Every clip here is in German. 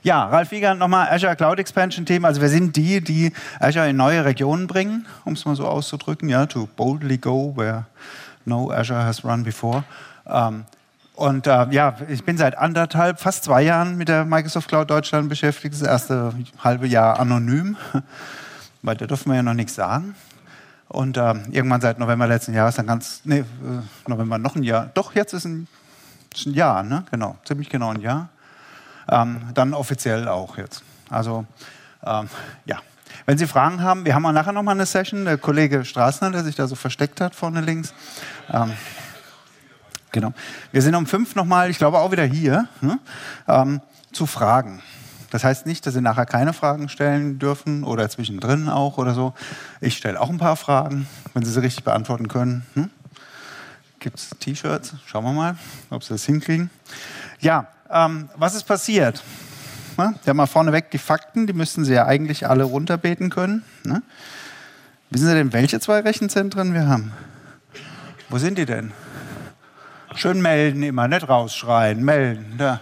Ja, Ralf Wiegand nochmal, Azure Cloud Expansion Team. Also wir sind die Azure in neue Regionen bringen, um es mal so auszudrücken, ja, to boldly go where no Azure has run before. Ich bin seit fast 2 Jahren mit der Microsoft Cloud Deutschland beschäftigt. Das erste halbe Jahr anonym, weil da durften wir ja noch nichts sagen. Und irgendwann seit November letzten Jahres, November noch ein Jahr. Doch, jetzt ist ein Jahr, ne? Genau, ziemlich genau ein Jahr. Dann offiziell auch jetzt. Also, ja. Wenn Sie Fragen haben, wir haben auch nachher nochmal eine Session. Der Kollege Straßner, der sich da so versteckt hat, vorne links. Genau. Wir sind um 5 nochmal, ich glaube auch wieder hier, zu Fragen. Das heißt nicht, dass Sie nachher keine Fragen stellen dürfen oder zwischendrin auch oder so. Ich stelle auch ein paar Fragen, wenn Sie sie richtig beantworten können. Gibt es T-Shirts? Schauen wir mal, ob Sie das hinkriegen. Ja, was ist passiert? Wir haben mal vorneweg die Fakten, die müssten Sie ja eigentlich alle runterbeten können. Ne? Wissen Sie denn, welche 2 Rechenzentren wir haben? Wo sind die denn? Schön melden immer, nicht rausschreien, melden. Da.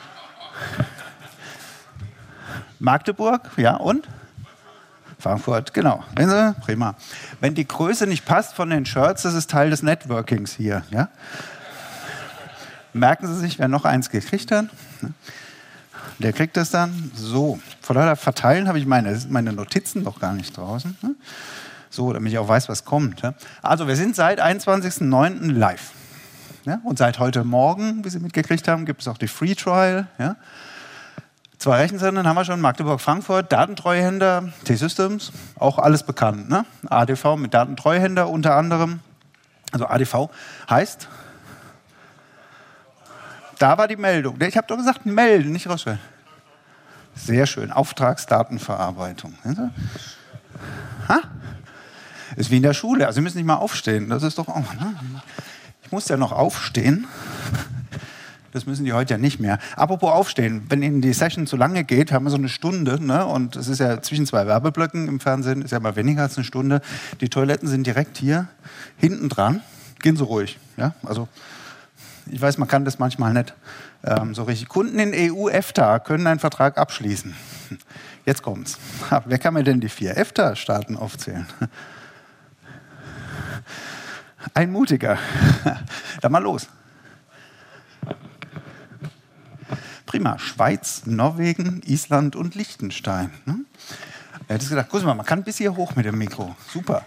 Magdeburg, ja, und? Frankfurt, genau. Sehen Sie? Prima. Wenn die Größe nicht passt von den Shirts, das ist Teil des Networkings hier. Ja? Merken Sie sich, wer noch eins gekriegt hat? Der kriegt das dann. So, von daher verteilen habe ich meine Notizen noch gar nicht draußen. So, damit ich auch weiß, was kommt. Also, wir sind seit 21.09. live. Ja? Und seit heute Morgen, wie Sie mitgekriegt haben, gibt es auch die Free Trial. Ja? 2 Rechenzentren haben wir schon, Magdeburg, Frankfurt, Datentreuhänder, T-Systems, auch alles bekannt. Ne? ADV mit Datentreuhänder unter anderem. Also ADV heißt, da war die Meldung. Ich habe doch gesagt, melden, nicht rausschreiben. Sehr schön, Auftragsdatenverarbeitung. Ha? Ist wie in der Schule, also Sie müssen nicht mal aufstehen. Das ist doch auch, ne? Ich muss ja noch aufstehen. Das müssen die heute ja nicht mehr. Apropos aufstehen, wenn Ihnen die Session zu lange geht, haben wir so eine Stunde, ne? Und es ist ja zwischen 2 Werbeblöcken im Fernsehen, ist ja mal weniger als eine Stunde. Die Toiletten sind direkt hier hinten dran. Gehen Sie ruhig. Ja? Also, ich weiß, man kann das manchmal nicht so richtig. Kunden in EU-EFTA können einen Vertrag abschließen. Jetzt kommt's. Wer kann mir denn die 4 EFTA-Staaten aufzählen? Ein Mutiger. Dann mal los. Prima. Schweiz, Norwegen, Island und Liechtenstein. Ne? Er hat gedacht, guck mal, man kann bis hier hoch mit dem Mikro. Super.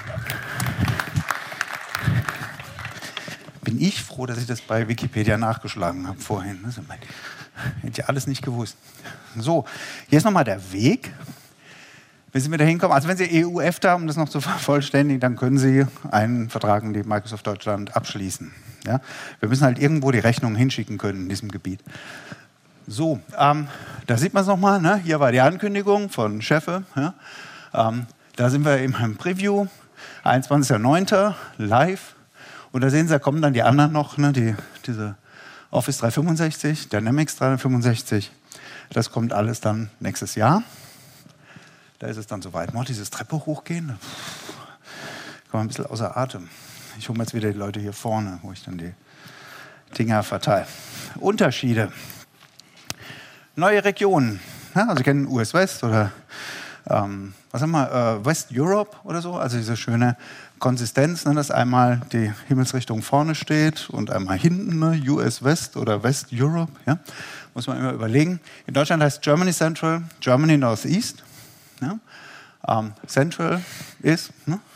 Bin ich froh, dass ich das bei Wikipedia nachgeschlagen habe vorhin. Das hätte ich alles nicht gewusst. So, hier ist nochmal der Weg. Wie sind wir da hinkommen? Also wenn Sie EU-EFTA, um das noch zu vervollständigen, dann können Sie einen Vertrag in die Microsoft Deutschland abschließen. Ja? Wir müssen halt irgendwo die Rechnungen hinschicken können in diesem Gebiet. So, da sieht man es nochmal. Ne? Hier war die Ankündigung von Chefe. Ja? Da sind wir im Preview, 21.09. live. Und da sehen Sie, da kommen dann die anderen noch, ne? Diese Office 365, Dynamics 365. Das kommt alles dann nächstes Jahr. Da ist es dann soweit. Noch dieses Treppe hochgehen, da kommt man ein bisschen außer Atem. Ich hole mir jetzt wieder die Leute hier vorne, wo ich dann die Dinger verteile. Unterschiede. Neue Regionen. Ja, also Sie kennen US West oder was haben wir, West Europe oder so. Also diese schöne Konsistenz, ne, dass einmal die Himmelsrichtung vorne steht und einmal hinten, ne, US West oder West Europe. Ja? Muss man immer überlegen. In Deutschland heißt Germany Central, Germany Northeast. Ja? Central ist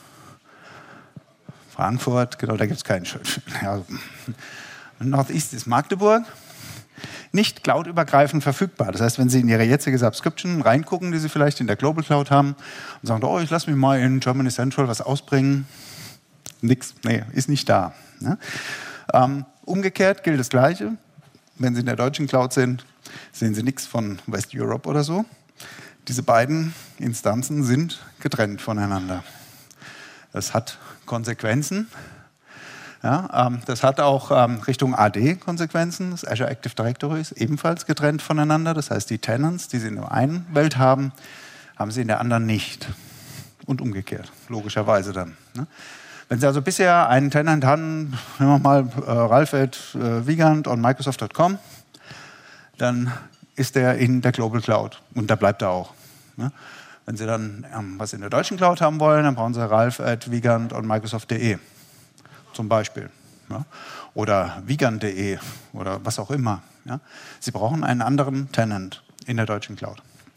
Frankfurt, genau, da gibt es keinen Schild. Ja. Northeast ist Magdeburg. Nicht cloud-übergreifend verfügbar. Das heißt, wenn Sie in Ihre jetzige Subscription reingucken, die Sie vielleicht in der Global Cloud haben und sagen, oh, ich lasse mich mal in Germany Central was ausbringen, nix, nee, ist nicht da. Ne? Umgekehrt gilt das Gleiche. Wenn Sie in der deutschen Cloud sind, sehen Sie nichts von West Europe oder so. Diese beiden Instanzen sind getrennt voneinander. Das hat Konsequenzen. Ja, das hat auch Richtung AD Konsequenzen. Das Azure Active Directory ist ebenfalls getrennt voneinander. Das heißt, die Tenants, die Sie in der einen Welt haben, haben Sie in der anderen nicht. Und umgekehrt, logischerweise dann. Ne? Wenn Sie also bisher einen Tenant hatten, nehmen wir mal Ralf@wiegand on Microsoft.com, dann ist der in der Global Cloud und da bleibt er auch. Ne? Wenn Sie dann was in der deutschen Cloud haben wollen, dann brauchen Sie ralf@wiegand und Microsoft.de zum Beispiel. Ja? Oder wiegand.de oder was auch immer. Ja? Sie brauchen einen anderen Tenant in der deutschen Cloud.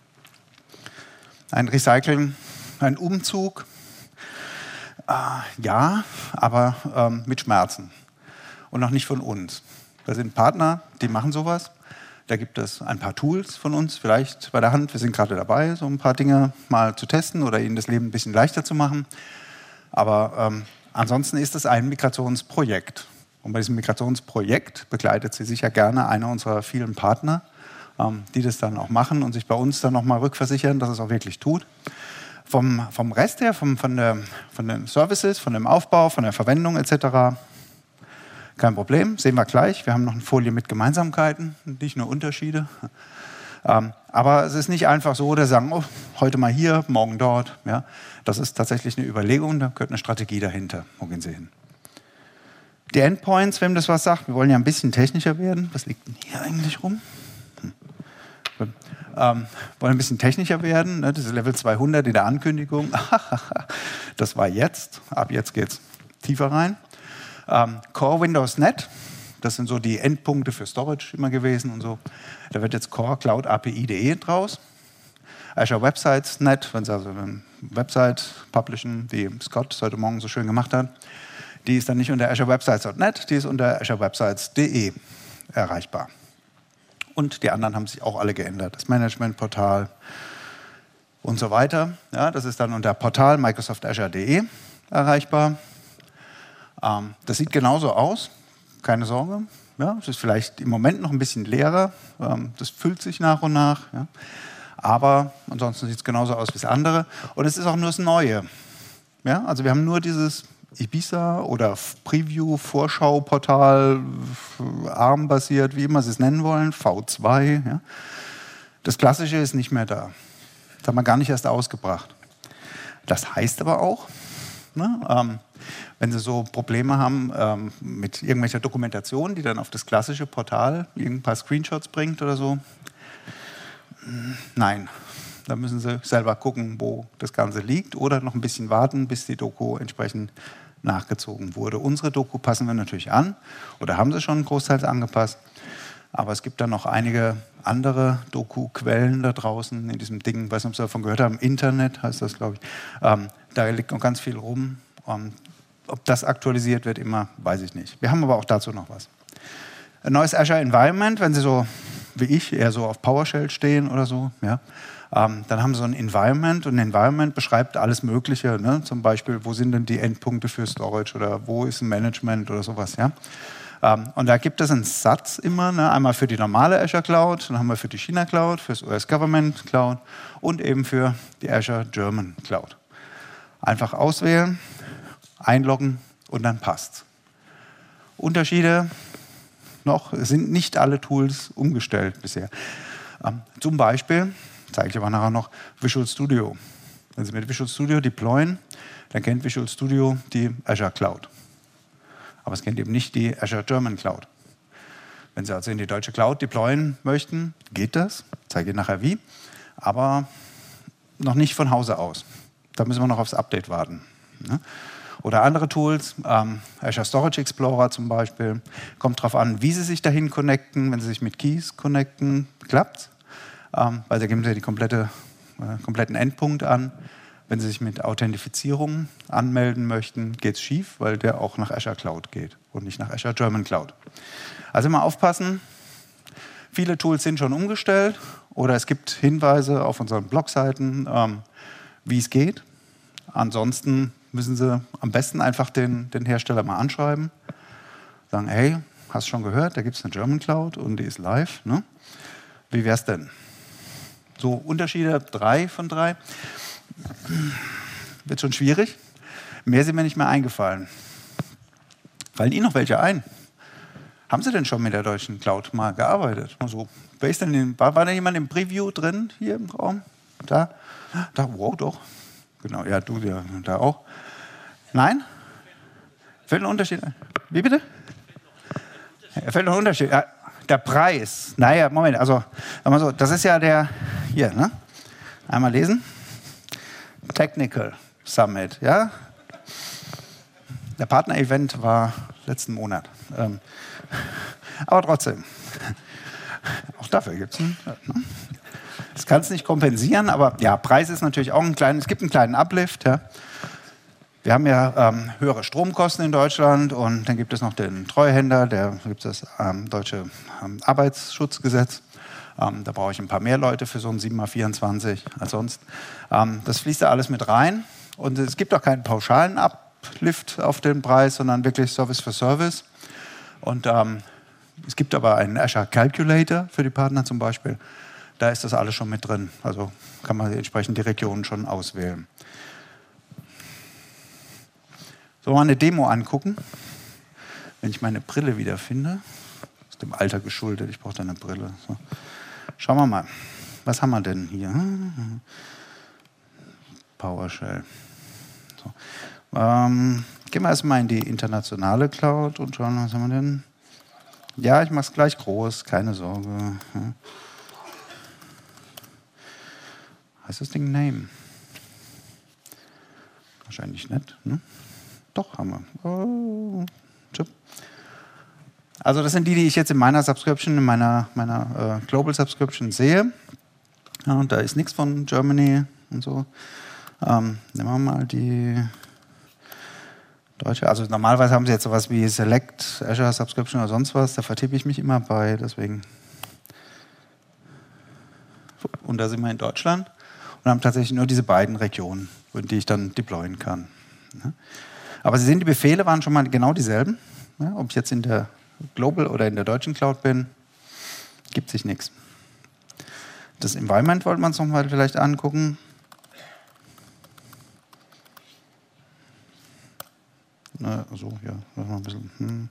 Ein Recycling, ein Umzug, ja, aber mit Schmerzen. Und noch nicht von uns. Da sind Partner, die machen sowas. Da gibt es ein paar Tools von uns, vielleicht bei der Hand. Wir sind gerade dabei, so ein paar Dinge mal zu testen oder Ihnen das Leben ein bisschen leichter zu machen. Aber ansonsten ist es ein Migrationsprojekt. Und bei diesem Migrationsprojekt begleitet Sie sicher gerne einer unserer vielen Partner, die das dann auch machen und sich bei uns dann nochmal rückversichern, dass es auch wirklich tut. Vom Rest her, von den Services, von dem Aufbau, von der Verwendung etc., kein Problem, sehen wir gleich. Wir haben noch eine Folie mit Gemeinsamkeiten, nicht nur Unterschiede. Aber es ist nicht einfach so, dass Sie sagen, oh, heute mal hier, morgen dort. Ja, das ist tatsächlich eine Überlegung, da gehört eine Strategie dahinter. Wo gehen Sie hin? Die Endpoints, wem das was sagt, wir wollen ja ein bisschen technischer werden. Was liegt denn hier eigentlich rum? Wollen ein bisschen technischer werden. Ne? Das ist Level 200 in der Ankündigung. Das war jetzt. Ab jetzt geht es tiefer rein. Core Windows Net, das sind so die Endpunkte für Storage immer gewesen und so. Da wird jetzt Core Cloud API.de draus. Azure Websites Net, wenn Sie also eine Website publishen, wie Scott heute Morgen so schön gemacht hat, die ist dann nicht unter Azure Websites.net, die ist unter Azure Websites.de erreichbar. Und die anderen haben sich auch alle geändert. Das Managementportal und so weiter. Ja, das ist dann unter Portal Microsoft Azure.de erreichbar. Das sieht genauso aus, keine Sorge. Ja, es ist vielleicht im Moment noch ein bisschen leerer. Das füllt sich nach und nach. Ja. Aber ansonsten sieht es genauso aus wie das andere. Und es ist auch nur das Neue. Ja, also wir haben nur dieses Ibiza oder Preview, Vorschau-Portal, ARM-basiert, wie immer Sie es nennen wollen, V2. Ja. Das Klassische ist nicht mehr da. Das haben wir gar nicht erst ausgebracht. Das heißt aber auch, ne, wenn Sie so Probleme haben mit irgendwelcher Dokumentation, die dann auf das klassische Portal ein paar Screenshots bringt oder so, nein. Da müssen Sie selber gucken, wo das Ganze liegt oder noch ein bisschen warten, bis die Doku entsprechend nachgezogen wurde. Unsere Doku passen wir natürlich an oder haben sie schon großteils angepasst. Aber es gibt dann noch einige andere Doku-Quellen da draußen in diesem Ding, weiß nicht, ob Sie davon gehört haben, Internet heißt das, glaube ich. Da liegt noch ganz viel rum. Ob das aktualisiert wird immer, weiß ich nicht. Wir haben aber auch dazu noch was. Ein neues Azure Environment, wenn Sie so wie ich eher so auf PowerShell stehen oder so, ja, dann haben Sie so ein Environment und ein Environment beschreibt alles Mögliche, ne? Zum Beispiel, wo sind denn die Endpunkte für Storage oder wo ist ein Management oder sowas, ja. Und da gibt es einen Satz immer, ne? Einmal für die normale Azure Cloud, dann haben wir für die China Cloud, für das US Government Cloud und eben für die Azure German Cloud. Einfach auswählen, einloggen und dann passt's. Unterschiede noch, es sind nicht alle Tools umgestellt bisher. Zum Beispiel, zeige ich aber nachher noch, Visual Studio. Wenn Sie mit Visual Studio deployen, dann kennt Visual Studio die Azure Cloud. Aber es kennt eben nicht die Azure German Cloud. Wenn Sie also in die deutsche Cloud deployen möchten, geht das. Ich zeige Ihnen nachher wie. Aber noch nicht von Hause aus. Da müssen wir noch aufs Update warten. Ne? Oder andere Tools, Azure Storage Explorer zum Beispiel. Kommt darauf an, wie Sie sich dahin connecten. Wenn Sie sich mit Keys connecten, klappt es. Weil da geben Sie die kompletten Endpunkt an. Wenn Sie sich mit Authentifizierung anmelden möchten, geht es schief, weil der auch nach Azure Cloud geht und nicht nach Azure German Cloud. Also immer aufpassen. Viele Tools sind schon umgestellt oder es gibt Hinweise auf unseren Blogseiten, wie es geht. Ansonsten müssen Sie am besten einfach den Hersteller mal anschreiben. Sagen, hey, hast du schon gehört, da gibt es eine German Cloud und die ist live. Ne? Wie wäre es denn? So Unterschiede 3 von 3. Wird schon schwierig. Mehr sind mir nicht mehr eingefallen. Fallen Ihnen noch welche ein? Haben Sie denn schon mit der deutschen Cloud mal gearbeitet? Also, wer ist denn war da jemand im Preview drin, hier im Raum? Da, wow, doch. Genau, ja, du ja, da auch. Nein? Fällt ein Unterschied ein? Wie bitte? Fällt noch ein Unterschied? Ja, der Preis. Naja, Moment, also sag mal so, das ist ja der, hier, ne? Einmal lesen. Technical Summit, ja? Der Partner-Event war letzten Monat. Aber trotzdem, auch dafür gibt es einen. Ne? Das kann es nicht kompensieren, aber ja, Preis ist natürlich auch es gibt einen kleinen Uplift. Ja. Wir haben ja höhere Stromkosten in Deutschland und dann gibt es noch den Treuhänder, da gibt es das deutsche Arbeitsschutzgesetz. Da brauche ich ein paar mehr Leute für so ein 7x24 als sonst. Das fließt da alles mit rein und es gibt auch keinen pauschalen Uplift auf den Preis, sondern wirklich Service für Service. Und es gibt aber einen Azure Calculator für die Partner zum Beispiel. Da ist das alles schon mit drin. Also kann man entsprechend die Regionen schon auswählen. So, mal eine Demo angucken. Wenn ich meine Brille wieder finde. Aus dem Alter geschuldet, ich brauche da eine Brille. So. Schauen wir mal. Was haben wir denn hier? PowerShell. So. Gehen wir erstmal in die internationale Cloud und schauen, was haben wir denn? Ja, ich mache es gleich groß, keine Sorge. Heißt das Ding Name? Wahrscheinlich nicht, ne? Doch, haben wir. Oh, also das sind die ich jetzt in meiner Subscription, in meiner Global Subscription sehe. Ja, und da ist nichts von Germany und so. Nehmen wir mal die deutsche. Also normalerweise haben sie jetzt sowas wie Select, Azure Subscription oder sonst was. Da vertippe ich mich immer bei, deswegen. Und da sind wir in Deutschland und haben tatsächlich nur diese beiden Regionen, die ich dann deployen kann. Aber Sie sehen, die Befehle waren schon mal genau dieselben. Ja, ob ich jetzt in der Global oder in der deutschen Cloud bin, gibt sich nichts. Das Environment wollte man uns noch mal vielleicht angucken. Na, so, ja, noch mal ein bisschen.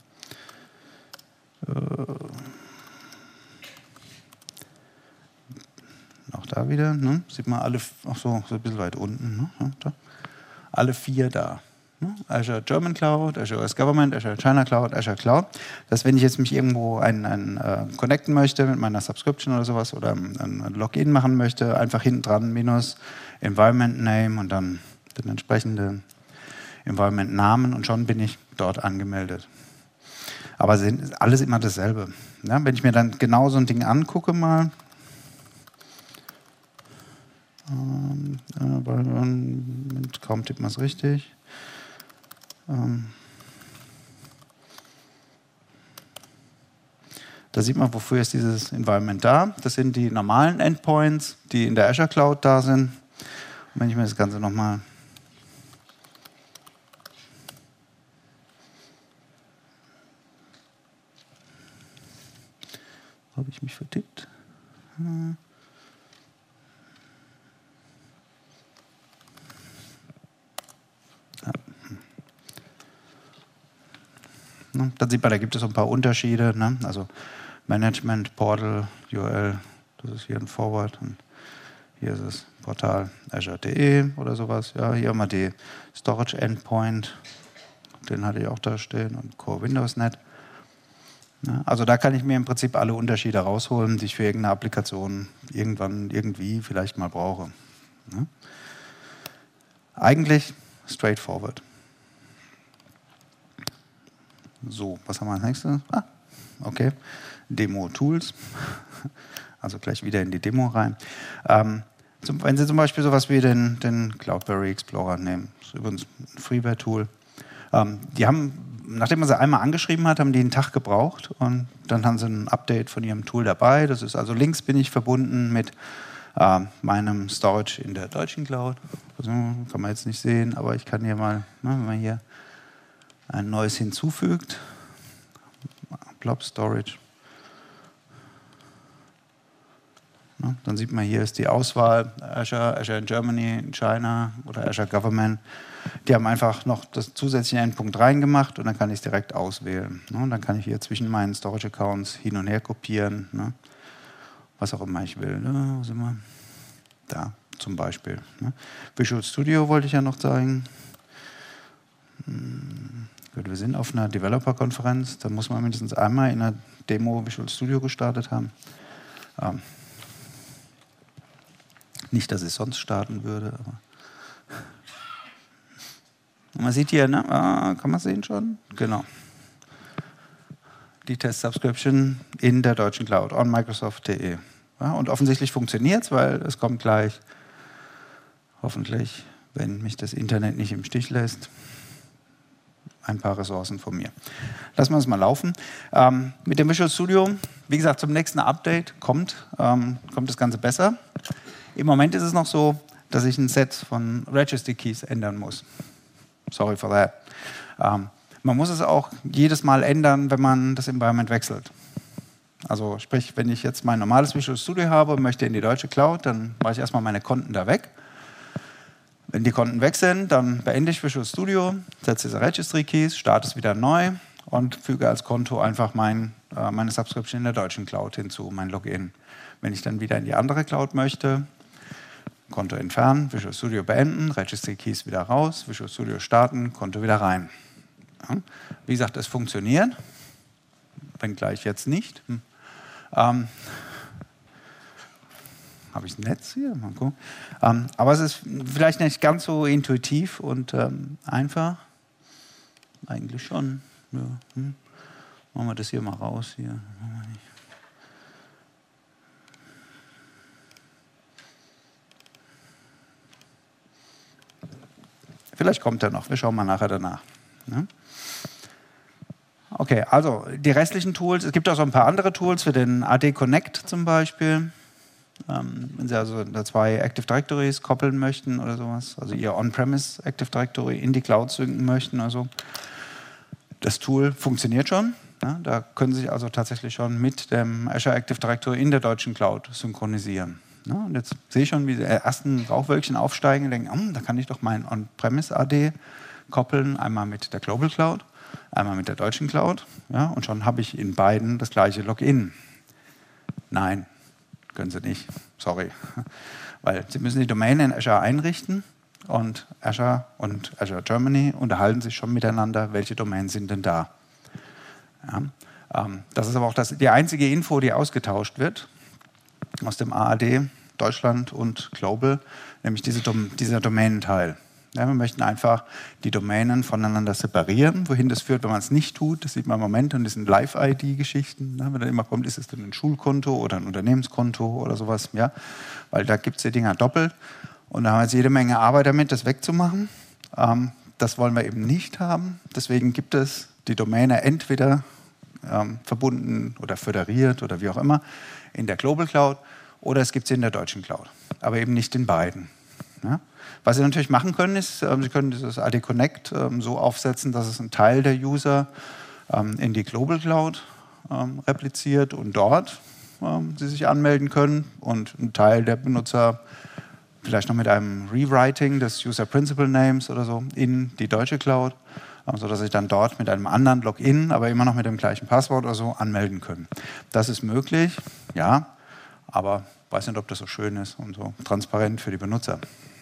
Auch da wieder, ne? Sieht man alle, ach so ein bisschen weit unten, ne? Ja, da. Alle 4 da. Ne? Azure German Cloud, Azure US Government, Azure China Cloud, Azure Cloud. Das, wenn ich jetzt mich irgendwo connecten möchte mit meiner Subscription oder sowas oder ein Login machen möchte, einfach hinten dran minus Environment Name und dann den entsprechenden Environment Namen und schon bin ich dort angemeldet. Aber sind alles immer dasselbe. Ja, wenn ich mir dann genau so ein Ding angucke mal, kaum tippt man es richtig. Da sieht man, wofür ist dieses Environment da. Das sind die normalen Endpoints, die in der Azure Cloud da sind. Und wenn ich mir das Ganze nochmal habe ich mich vertippt. Dann sieht man, da gibt es so ein paar Unterschiede. Ne? Also Management, Portal, URL, das ist hier ein Forward. Und hier ist es Portal Azure.de oder sowas. Ja, hier haben wir die Storage Endpoint. Den hatte ich auch da stehen. Und Core Windows Net. Ja, also da kann ich mir im Prinzip alle Unterschiede rausholen, die ich für irgendeine Applikation irgendwann, irgendwie vielleicht mal brauche. Ja? Eigentlich straightforward. So, was haben wir als nächstes? Okay. Demo-Tools. Also gleich wieder in die Demo rein. Wenn Sie zum Beispiel sowas wie den Cloudberry Explorer nehmen, das ist übrigens ein Freeware-Tool. Die haben, nachdem man sie einmal angeschrieben hat, haben die einen Tag gebraucht und dann haben sie ein Update von ihrem Tool dabei. Das ist also links bin ich verbunden mit meinem Storage in der deutschen Cloud. Also, kann man jetzt nicht sehen, aber ich kann hier mal, wenn man hier ein neues hinzufügt, Blob Storage. Ja, dann sieht man, hier ist die Auswahl, Azure in Germany, in China oder Azure Government. Die haben einfach noch das zusätzliche Endpunkt reingemacht und dann kann ich es direkt auswählen. Ne? Und dann kann ich hier zwischen meinen Storage-Accounts hin und her kopieren, ne? Was auch immer ich will. Ne? Wo sind wir? Da zum Beispiel. Ne? Visual Studio wollte ich ja noch zeigen. Gut, wir sind auf einer Developer-Konferenz, da muss man mindestens einmal in einer Demo Visual Studio gestartet haben. Nicht, dass ich sonst starten würde, aber... Man sieht hier, ne? Kann man sehen schon? Genau. Die Test-Subscription in der deutschen Cloud, on Microsoft.de. Ja, und offensichtlich funktioniert es, weil es kommt gleich, hoffentlich, wenn mich das Internet nicht im Stich lässt, ein paar Ressourcen von mir. Lassen wir es mal laufen. Mit dem Visual Studio, wie gesagt, zum nächsten Update kommt das Ganze besser. Im Moment ist es noch so, dass ich ein Set von Registry Keys ändern muss. Sorry for that. Man muss es auch jedes Mal ändern, wenn man das Environment wechselt. Also sprich, wenn ich jetzt mein normales Visual Studio habe und möchte in die deutsche Cloud, dann mache ich erstmal meine Konten da weg. Wenn die Konten weg sind, dann beende ich Visual Studio, setze diese Registry Keys, starte es wieder neu und füge als Konto einfach meine Subscription in der deutschen Cloud hinzu, mein Login. Wenn ich dann wieder in die andere Cloud möchte, Konto entfernen, Visual Studio beenden, Registry Keys wieder raus, Visual Studio starten, Konto wieder rein. Ja. Wie gesagt, es funktioniert, wenngleich jetzt nicht. Habe ich ein Netz hier? Mal gucken. Aber es ist vielleicht nicht ganz so intuitiv und einfach. Eigentlich schon. Ja. Machen wir das hier mal raus. Hier. Vielleicht kommt er noch. Wir schauen mal nachher danach. Ja. Okay, also die restlichen Tools. Es gibt auch so ein paar andere Tools für den AD Connect zum Beispiel. Wenn Sie also da zwei Active Directories koppeln möchten oder sowas, also Ihr On-Premise Active Directory in die Cloud synken möchten. Also das Tool funktioniert schon. Ja, da können Sie sich also tatsächlich schon mit dem Azure Active Directory in der deutschen Cloud synchronisieren. Ja, und jetzt sehe ich schon, wie die ersten Rauchwölkchen aufsteigen und denken, da kann ich doch mein On-Premise AD koppeln, einmal mit der Global Cloud, einmal mit der deutschen Cloud. Ja, und schon habe ich in beiden das gleiche Login. Nein. Können Sie nicht, sorry. Weil Sie müssen die Domain in Azure einrichten und Azure Germany unterhalten sich schon miteinander, welche Domains sind denn da. Ja, das ist aber auch die einzige Info, die ausgetauscht wird aus dem AAD, Deutschland und Global, nämlich dieser Domänenteil. Ja, wir möchten einfach die Domänen voneinander separieren. Wohin das führt, wenn man es nicht tut, das sieht man im Moment an diesen Live-ID-Geschichten. Wenn dann immer kommt, ist es denn ein Schulkonto oder ein Unternehmenskonto oder sowas. Ja? Weil da gibt es die Dinger doppelt. Und da haben wir jetzt jede Menge Arbeit damit, das wegzumachen. Das wollen wir eben nicht haben. Deswegen gibt es die Domäne entweder verbunden oder föderiert oder wie auch immer in der Global Cloud oder es gibt sie in der deutschen Cloud. Aber eben nicht in beiden. Ja? Was Sie natürlich machen können, ist, Sie können dieses AD Connect so aufsetzen, dass es einen Teil der User in die Global Cloud repliziert und dort sie sich anmelden können und ein Teil der Benutzer vielleicht noch mit einem Rewriting des User Principal Names oder so in die deutsche Cloud, sodass Sie sich dann dort mit einem anderen Login, aber immer noch mit dem gleichen Passwort oder so anmelden können. Das ist möglich, ja, aber ich weiß nicht, ob das so schön ist und so transparent für die Benutzer.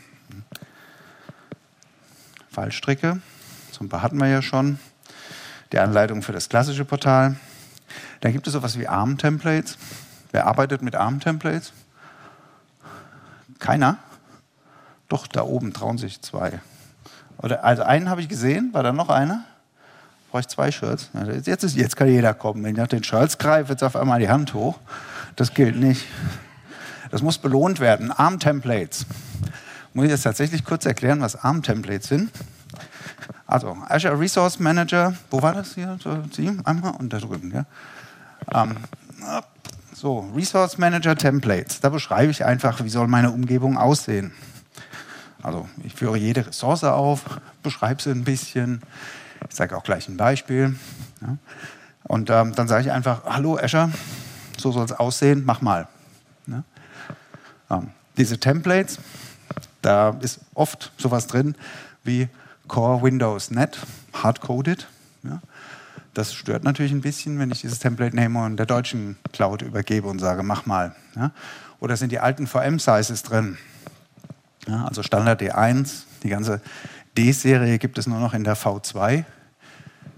Fallstricke, so ein paar hatten wir ja schon. Die Anleitung für das klassische Portal. Da gibt es sowas wie ARM-Templates. Wer arbeitet mit ARM-Templates? Keiner? Doch, da oben trauen sich zwei. Also einen habe ich gesehen, war da noch einer? Brauche ich zwei Shirts? Jetzt kann jeder kommen. Wenn ich nach den Shirts greife, jetzt auf einmal die Hand hoch. Das gilt nicht. Das muss belohnt werden. ARM-Templates. Muss ich jetzt tatsächlich kurz erklären, was ARM-Templates sind? Also, Azure Resource Manager, wo war das hier? So, Sie einmal und da drüben. Ja? So, Resource Manager Templates. Da beschreibe ich einfach, wie soll meine Umgebung aussehen. Also, ich führe jede Ressource auf, beschreibe sie ein bisschen. Ich sage auch gleich ein Beispiel. Ja? Und dann sage ich einfach, hallo Azure, so soll es aussehen, mach mal. Ja? Diese Templates, da ist oft sowas drin wie Core Windows Net, hardcoded. Ja. Das stört natürlich ein bisschen, wenn ich dieses Template nehme und der deutschen Cloud übergebe und sage, mach mal. Ja. Oder sind die alten VM-Sizes drin? Ja, also Standard D1, die ganze D-Serie gibt es nur noch in der V2.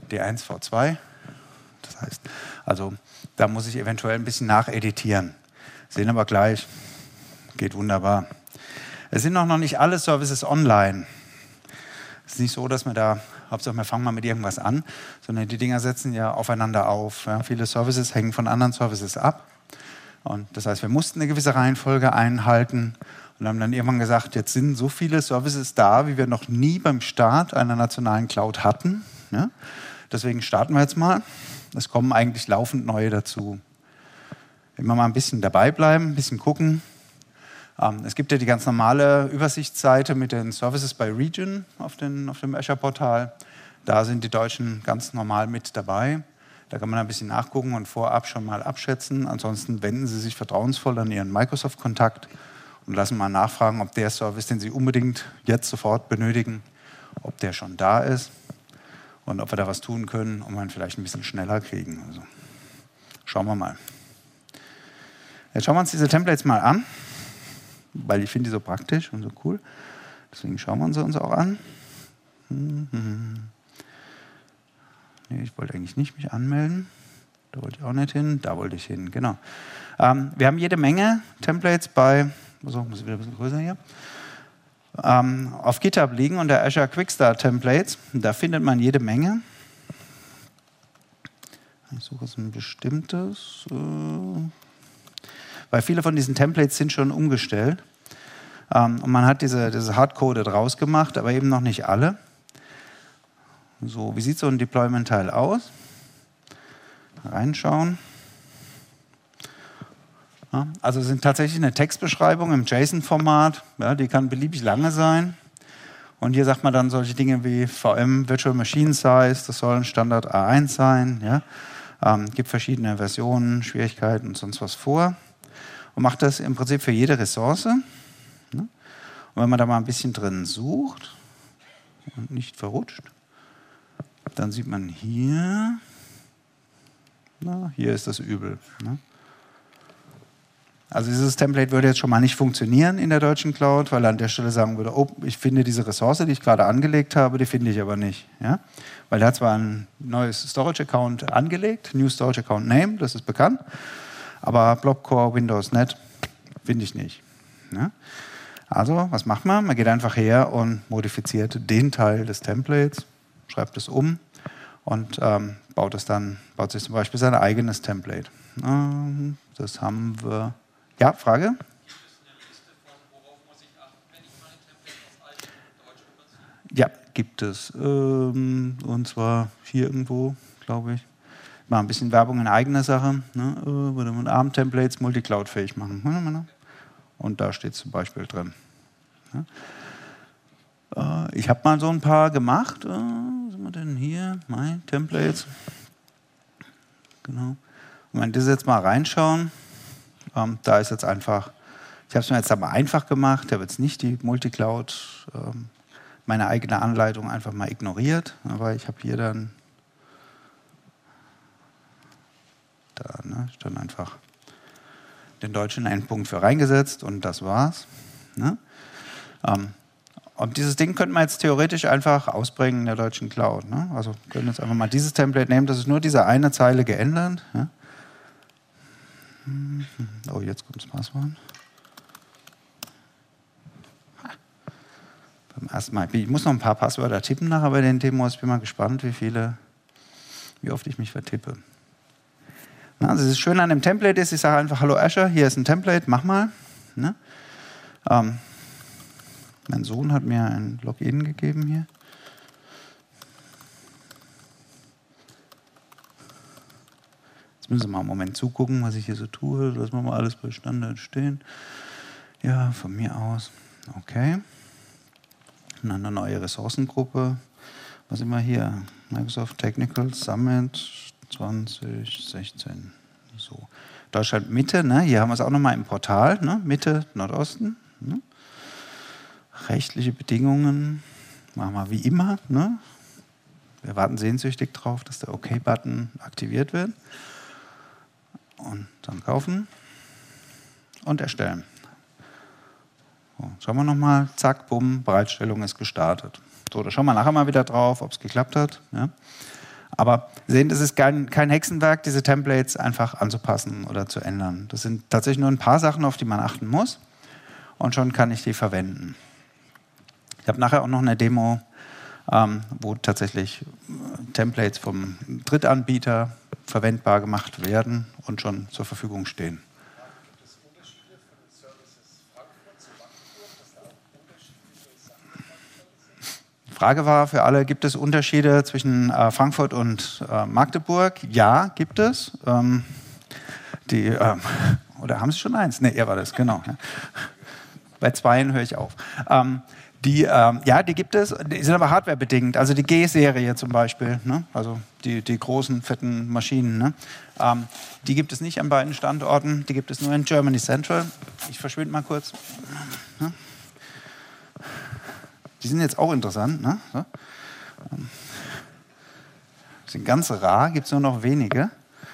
D1, V2. Das heißt, also da muss ich eventuell ein bisschen nacheditieren. Sehen aber gleich, geht wunderbar. Es sind auch noch nicht alle Services online. Es ist nicht so, dass wir da, Hauptsache wir fangen mal mit irgendwas an, sondern die Dinger setzen ja aufeinander auf. Ja, viele Services hängen von anderen Services ab. Und das heißt, wir mussten eine gewisse Reihenfolge einhalten und haben dann irgendwann gesagt, jetzt sind so viele Services da, wie wir noch nie beim Start einer nationalen Cloud hatten. Ja? Deswegen starten wir jetzt mal. Es kommen eigentlich laufend neue dazu. Immer mal ein bisschen dabei bleiben, ein bisschen gucken. Es gibt ja die ganz normale Übersichtsseite mit den Services by Region auf dem Azure-Portal. Da sind die Deutschen ganz normal mit dabei. Da kann man ein bisschen nachgucken und vorab schon mal abschätzen. Ansonsten wenden Sie sich vertrauensvoll an Ihren Microsoft-Kontakt und lassen mal nachfragen, ob der Service, den Sie unbedingt jetzt sofort benötigen, ob der schon da ist und ob wir da was tun können, um ihn vielleicht ein bisschen schneller kriegen. Also, schauen wir mal. Jetzt schauen wir uns diese Templates mal an, weil ich finde die so praktisch und so cool. Deswegen schauen wir sie uns auch an. Nee, ich wollte eigentlich nicht mich anmelden. Da wollte ich auch nicht hin. Da wollte ich hin, genau. Wir haben jede Menge Templates bei, muss ich wieder ein bisschen größer hier, auf GitHub liegen unter Azure Quickstart Templates. Da findet man jede Menge. Ich suche jetzt ein bestimmtes, weil viele von diesen Templates sind schon umgestellt. Und man hat diese Hardcoded rausgemacht, aber eben noch nicht alle. So, wie sieht so ein Deployment-Teil aus? Reinschauen. Ja, also es sind tatsächlich eine Textbeschreibung im JSON-Format. Ja, die kann beliebig lange sein. Und hier sagt man dann solche Dinge wie VM, Virtual Machine Size, das soll ein Standard A1 sein. Ja. Gibt verschiedene Versionen, Schwierigkeiten und sonst was vor. Und macht das im Prinzip für jede Ressource. Ja. Und wenn man da mal ein bisschen drin sucht und nicht verrutscht, dann sieht man hier, hier ist das Übel. Ne? Also dieses Template würde jetzt schon mal nicht funktionieren in der deutschen Cloud, weil er an der Stelle sagen würde, oh, ich finde diese Ressource, die ich gerade angelegt habe, die finde ich aber nicht. Ja? Weil er hat zwar ein neues Storage-Account angelegt, New Storage Account Name, das ist bekannt, aber Blobcore, Windows Net finde ich nicht. Ja? Also, was macht man? Man geht einfach her und modifiziert den Teil des Templates, schreibt es um und baut sich zum Beispiel sein eigenes Template. Das haben wir. Ja, Frage? Gibt es eine Liste von, worauf muss ich achten, wenn ich meine Templates aus alten Deutsch überziehe? Ja, gibt es. Und zwar hier irgendwo, glaube ich. Mal ein bisschen Werbung in eigener Sache. Ne? Würde man ARM-Templates multicloud-fähig machen. Und da steht es zum Beispiel drin. Ja? Ich habe mal so ein paar gemacht. Was sind wir denn hier? My Templates. Genau. Und wenn das jetzt mal reinschauen, da ist jetzt einfach, ich habe es mir jetzt aber einfach gemacht, ich habe jetzt nicht die Multicloud, meine eigene Anleitung einfach mal ignoriert, aber ich habe hier dann einfach den deutschen Endpunkt für reingesetzt und das war's. Ne? Und dieses Ding könnte man jetzt theoretisch einfach ausbringen in der deutschen Cloud. Ne? Also wir können jetzt einfach mal dieses Template nehmen, das ist nur diese eine Zeile geändert. Ja? Oh, jetzt kommt das Passwort. Beim ersten Mal. Ich muss noch ein paar Passwörter tippen nachher bei den Demos. Ich bin mal gespannt, wie oft ich mich vertippe. Na, also das Schöne an dem Template ist, ich sage einfach, hallo Azure, hier ist ein Template, mach mal. Ne? Mein Sohn hat mir ein Login gegeben hier. Jetzt müssen Sie mal einen Moment zugucken, was ich hier so tue. Lassen wir mal alles bei Standard stehen. Ja, von mir aus. Okay. Und dann eine neue Ressourcengruppe. Was sind wir hier? Microsoft Technical Summit 2016. So. Deutschland Mitte, ne? Hier haben wir es auch nochmal im Portal. Ne? Mitte, Nordosten. Ne? Rechtliche Bedingungen. Machen wir wie immer. Ne? Wir warten sehnsüchtig drauf, dass der OK-Button aktiviert wird. Und dann kaufen und erstellen. So, schauen wir nochmal, zack, bumm, Bereitstellung ist gestartet. So, da schauen wir nachher mal wieder drauf, ob es geklappt hat. Ja. Aber sehen, das ist kein Hexenwerk, diese Templates einfach anzupassen oder zu ändern. Das sind tatsächlich nur ein paar Sachen, auf die man achten muss. Und schon kann ich die verwenden. Ich habe nachher auch noch eine Demo, wo tatsächlich Templates vom Drittanbieter verwendbar gemacht werden und schon zur Verfügung stehen. Gibt es Unterschiede von den Services Frankfurt zu Magdeburg, dass da auch unterschiedliche Sachen sind? Die Frage war für alle, gibt es Unterschiede zwischen Frankfurt und Magdeburg? Ja, gibt es. Oder haben Sie schon eins? Nee, er war das, genau. Ja. Bei zweien höre ich auf. Die gibt es, die sind aber hardwarebedingt. Also die G-Serie zum Beispiel, ne? Also die großen, fetten Maschinen, ne? Die gibt es nicht an beiden Standorten, die gibt es nur in Germany Central. Ich verschwinde mal kurz. Die sind jetzt auch interessant. Ne? So. Sind ganz rar, gibt es nur noch wenige.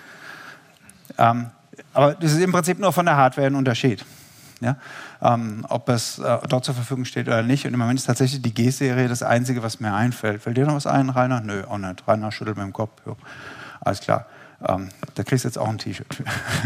Aber das ist im Prinzip nur von der Hardware ein Unterschied. Ja? Ob es dort zur Verfügung steht oder nicht. Und im Moment ist tatsächlich die G-Serie das Einzige, was mir einfällt. Fällt dir noch was ein, Rainer? Nö, auch nicht. Rainer schüttelt mit dem Kopf. Jo. Alles klar. Da kriegst du jetzt auch ein T-Shirt für.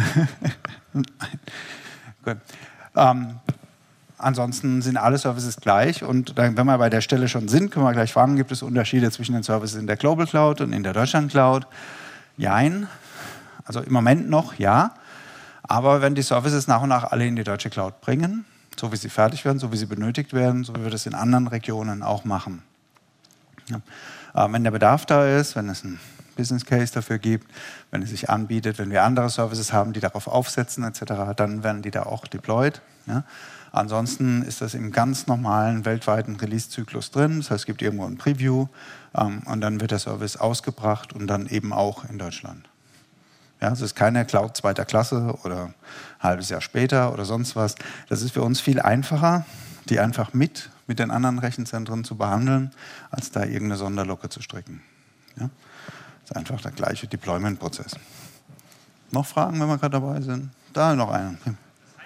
Gut. Ansonsten sind alle Services gleich. Und dann, wenn wir bei der Stelle schon sind, können wir gleich fragen, gibt es Unterschiede zwischen den Services in der Global Cloud und in der Deutschland Cloud? Jein. Also im Moment noch ja. Aber wenn die Services nach und nach alle in die deutsche Cloud bringen, so wie sie fertig werden, so wie sie benötigt werden, so wie wir das in anderen Regionen auch machen. Ja. Wenn der Bedarf da ist, wenn es einen Business Case dafür gibt, wenn es sich anbietet, wenn wir andere Services haben, die darauf aufsetzen etc., dann werden die da auch deployed. Ja. Ansonsten ist das im ganz normalen weltweiten Release-Zyklus drin. Das heißt, es gibt irgendwo ein Preview und dann wird der Service ausgebracht und dann eben auch in Deutschland. Ja, es ist keine Cloud zweiter Klasse oder ein halbes Jahr später oder sonst was. Das ist für uns viel einfacher, die einfach mit den anderen Rechenzentren zu behandeln, als da irgendeine Sonderlocke zu stricken. Ja? Das ist einfach der gleiche Deployment-Prozess. Noch Fragen, wenn wir gerade dabei sind? Da noch einer. Ja.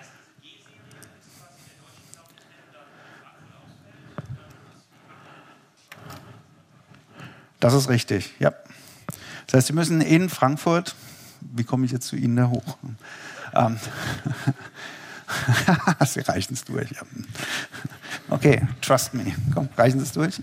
Das ist richtig, ja. Das heißt, Sie müssen in Frankfurt, wie komme ich jetzt zu Ihnen da hoch? Sie reichen es durch. Ja. Okay, trust me. Komm, reichen Sie es durch?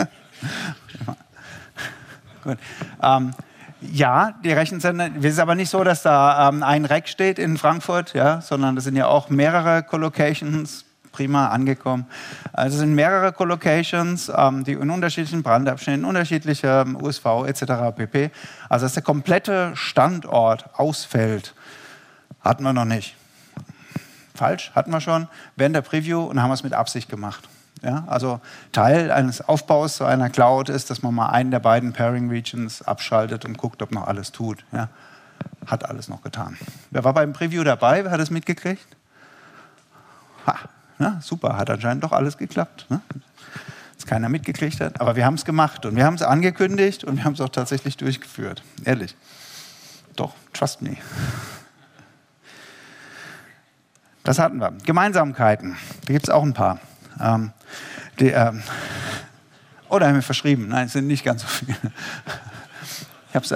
Gut. Ja, die Rechenzentren, es ist aber nicht so, dass da ein Rack steht in Frankfurt, ja, sondern das sind ja auch mehrere Collocations, prima angekommen. Also es sind mehrere Collocations, die in unterschiedlichen Brandabschnitten, unterschiedlicher USV etc. pp. Also dass der komplette Standort ausfällt, hatten wir noch nicht. Falsch, hatten wir schon während der Preview und haben es mit Absicht gemacht. Ja, also Teil eines Aufbaus so einer Cloud ist, dass man mal einen der beiden Pairing Regions abschaltet und guckt, ob noch alles tut. Ja, hat alles noch getan. Wer war beim Preview dabei? Wer hat es mitgekriegt? Ha, na, super, hat anscheinend doch alles geklappt. Ne? Dass keiner mitgekriegt hat. Aber wir haben es gemacht und wir haben es angekündigt und wir haben es auch tatsächlich durchgeführt. Ehrlich. Doch, trust me. Das hatten wir. Gemeinsamkeiten. Da gibt es auch ein paar. Oder haben wir verschrieben? Nein, es sind nicht ganz so viele. Ich habe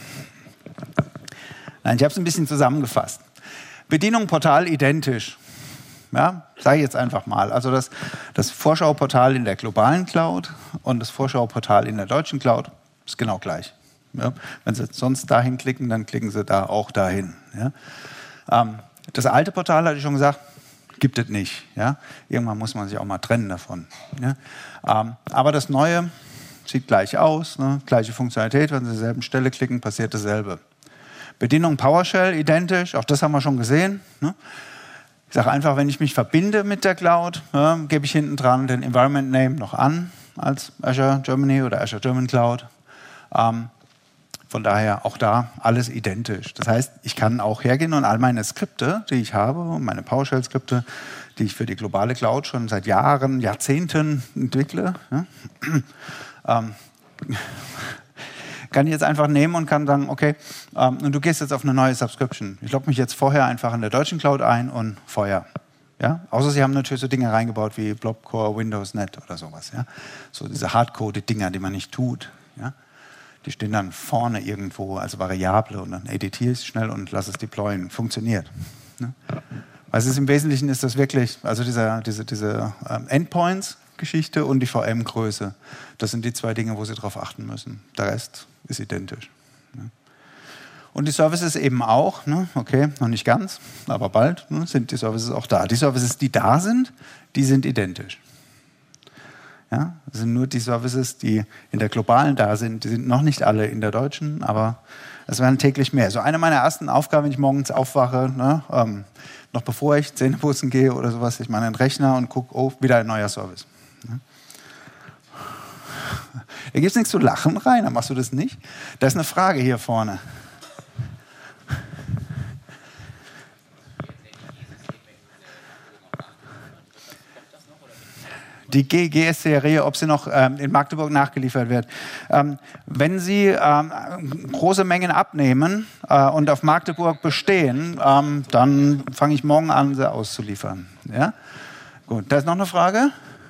es ein bisschen zusammengefasst. Bedienung Portal identisch. Ja, sage ich jetzt einfach mal. Also das Vorschauportal in der globalen Cloud und das Vorschauportal in der deutschen Cloud ist genau gleich. Ja, wenn Sie sonst dahin klicken, dann klicken Sie da auch dahin. Ja. Das alte Portal, hatte ich schon gesagt, gibt es nicht. Ja? Irgendwann muss man sich auch mal trennen davon. Ja? Aber das Neue sieht gleich aus, ne? Gleiche Funktionalität, wenn Sie an derselben Stelle klicken, passiert dasselbe. Bedienung PowerShell, identisch, auch das haben wir schon gesehen. Ne? Ich sage einfach, wenn ich mich verbinde mit der Cloud, gebe ich hinten dran den Environment Name noch an, als Azure Germany oder Azure German Cloud. Von daher auch da alles identisch. Das heißt, ich kann auch hergehen und all meine Skripte, die ich habe, meine PowerShell-Skripte, die ich für die globale Cloud schon seit Jahren, Jahrzehnten entwickle, kann ich jetzt einfach nehmen und kann sagen, okay, und du gehst jetzt auf eine neue Subscription. Ich logge mich jetzt vorher einfach in der deutschen Cloud ein und Feuer. Ja? Außer Sie haben natürlich so Dinge reingebaut wie Blobcore, Windows Net oder sowas. Ja? So diese Hardcoded-Dinger, die man nicht tut. Ja? Die stehen dann vorne irgendwo als Variable und dann editiere ich es schnell und lasse es deployen. Funktioniert. Ne? Also im Wesentlichen ist das wirklich, also diese Endpoints-Geschichte und die VM-Größe, das sind die zwei Dinge, wo Sie darauf achten müssen. Der Rest ist identisch. Ne? Und die Services eben auch, ne? Okay, noch nicht ganz, aber bald sind die Services auch da. Die Services, die da sind, die sind identisch. Ja, das sind nur die Services, die in der globalen da sind. Die sind noch nicht alle in der deutschen, aber es werden täglich mehr. So eine meiner ersten Aufgaben, wenn ich morgens aufwache, ne, noch bevor ich Zähne putzen gehe oder sowas, ich mache einen Rechner und gucke, oh, wieder ein neuer Service. Ne? Da gibt es nichts zu lachen, Rainer, machst du das nicht? Da ist eine Frage hier vorne. Die GS-Serie, ob sie noch in Magdeburg nachgeliefert wird. Wenn Sie große Mengen abnehmen und auf Magdeburg bestehen, dann fange ich morgen an, sie auszuliefern. Ja? Gut, da ist noch eine Frage.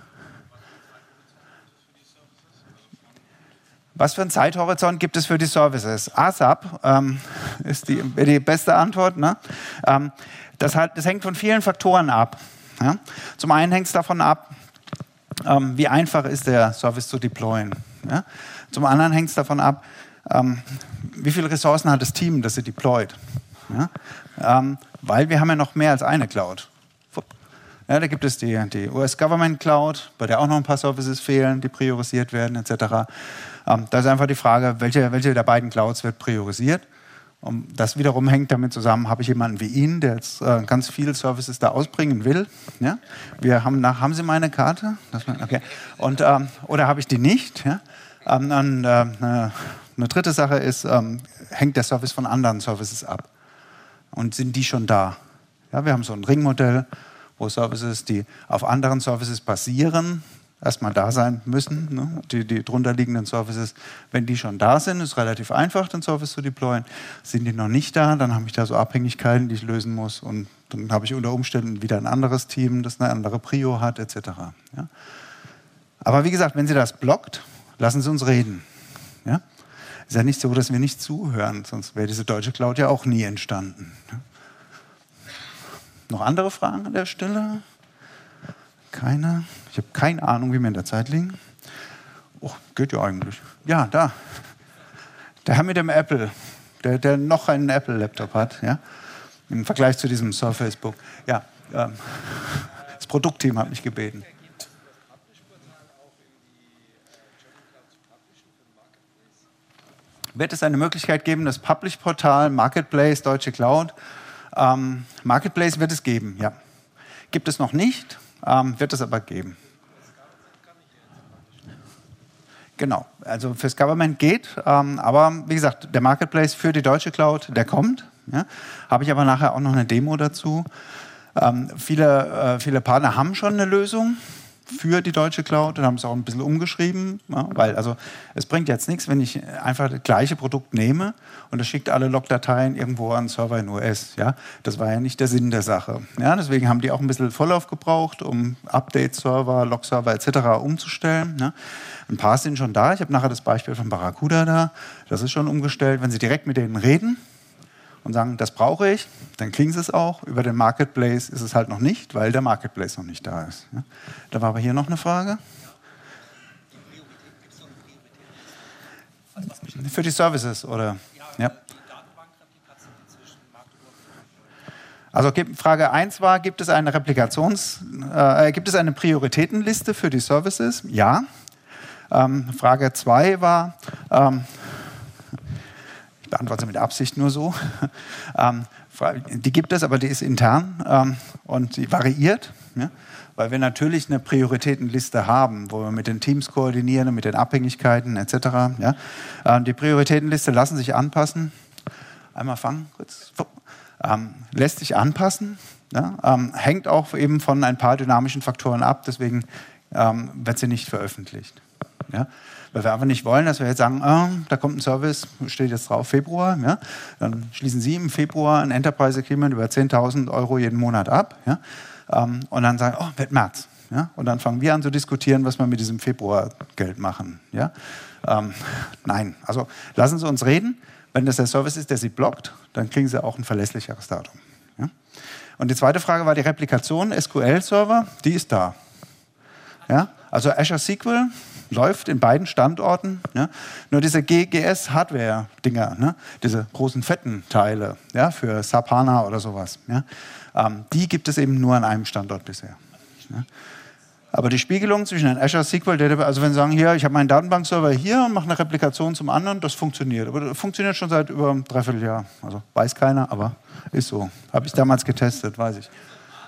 Was für einen Zeithorizont gibt es für die Services? ASAP ist die beste Antwort. Ne? Das hängt von vielen Faktoren ab. Ja? Zum einen hängt es davon ab, wie einfach ist der Service zu deployen. Ja? Zum anderen hängt es davon ab, wie viele Ressourcen hat das Team, das sie deployt. Ja? Weil wir haben ja noch mehr als eine Cloud. Ja, da gibt es die US-Government Cloud, bei der auch noch ein paar Services fehlen, die priorisiert werden etc. Da ist einfach die Frage, welche der beiden Clouds wird priorisiert. Und das wiederum hängt damit zusammen, habe ich jemanden wie ihn, der jetzt ganz viele Services da ausbringen will. Ja? Haben Sie meine Karte? Okay. Und, oder habe ich die nicht? Ja? Eine dritte Sache ist, hängt der Service von anderen Services ab? Und sind die schon da? Ja, wir haben so ein Ringmodell, wo Services, die auf anderen Services basieren, erstmal da sein müssen. Ne? Die drunter liegenden Services, wenn die schon da sind, ist relativ einfach, den Service zu deployen. Sind die noch nicht da, dann habe ich da so Abhängigkeiten, die ich lösen muss. Und dann habe ich unter Umständen wieder ein anderes Team, das eine andere Prio hat, etc. Ja? Aber wie gesagt, wenn Sie das blockt, lassen Sie uns reden. Ja? Ist ja nicht so, dass wir nicht zuhören, sonst wäre diese deutsche Cloud ja auch nie entstanden. Ja? Noch andere Fragen an der Stelle? Keine? Ich habe keine Ahnung, wie wir in der Zeit liegen. Oh, geht ja eigentlich. Ja, da. Der Herr mit dem Apple, der noch einen Apple-Laptop hat, ja? Im Vergleich zu diesem Surface Book. Ja, das Produktteam hat mich gebeten. Wird es eine Möglichkeit geben, das Publish-Portal, Marketplace, Deutsche Cloud? Marketplace wird es geben, ja. Gibt es noch nicht, wird es aber geben. Genau, also fürs Government geht, aber wie gesagt, der Marketplace für die Deutsche Cloud, der kommt. Ja. Habe ich aber nachher auch noch eine Demo dazu. Viele Partner haben schon eine Lösung für die Deutsche Cloud und haben es auch ein bisschen umgeschrieben, ja, weil also es bringt jetzt nichts, wenn ich einfach das gleiche Produkt nehme und das schickt alle Logdateien irgendwo an einen Server in US. Ja? Das war ja nicht der Sinn der Sache. Ja? Deswegen haben die auch ein bisschen Vorlauf gebraucht, um Update-Server, Log-Server etc. umzustellen. Ja? Ein paar sind schon da. Ich habe nachher das Beispiel von Barracuda da. Das ist schon umgestellt. Wenn Sie direkt mit denen reden und sagen, das brauche ich, dann kriegen Sie es auch. Über den Marketplace ist es halt noch nicht, weil der Marketplace noch nicht da ist. Ja? Da war aber hier noch eine Frage. Für die Services, oder? Ja. Also Frage 1 war, gibt es eine Prioritätenliste für die Services? Ja. Frage 2 war, ich beantworte sie mit Absicht nur so, die gibt es, aber die ist intern und die variiert, ja? Weil wir natürlich eine Prioritätenliste haben, wo wir mit den Teams koordinieren, mit den Abhängigkeiten etc. Ja? Die Prioritätenliste lassen sich anpassen. Einmal fangen, kurz. Lässt sich anpassen, ja? Hängt auch eben von ein paar dynamischen Faktoren ab, deswegen wird sie nicht veröffentlicht. Ja? Weil wir einfach nicht wollen, dass wir jetzt sagen, da kommt ein Service, steht jetzt drauf, Februar. Ja? Dann schließen Sie im Februar ein Enterprise Agreement über 10.000 € jeden Monat ab. Ja? Und dann sagen, oh, wird März. Ja? Und dann fangen wir an zu diskutieren, was wir mit diesem Februargeld machen. Ja? Nein, also lassen Sie uns reden. Wenn das der Service ist, der Sie blockt, dann kriegen Sie auch ein verlässlicheres Datum. Ja? Und die zweite Frage war die Replikation, SQL-Server, die ist da. Ja? Also Azure SQL läuft in beiden Standorten. Ja? Nur diese GGS-Hardware-Dinger, ne? Diese großen fetten Teile, ja? Für SAP HANA oder sowas, ja? Die gibt es eben nur an einem Standort bisher. Ja? Aber die Spiegelung zwischen einem Azure SQL Database, also wenn Sie sagen, hier, ich habe meinen Datenbankserver hier und mache eine Replikation zum anderen, das funktioniert. Aber das funktioniert schon seit über einem Dreivierteljahr. Also weiß keiner, aber ist so. Habe ich damals getestet, weiß ich.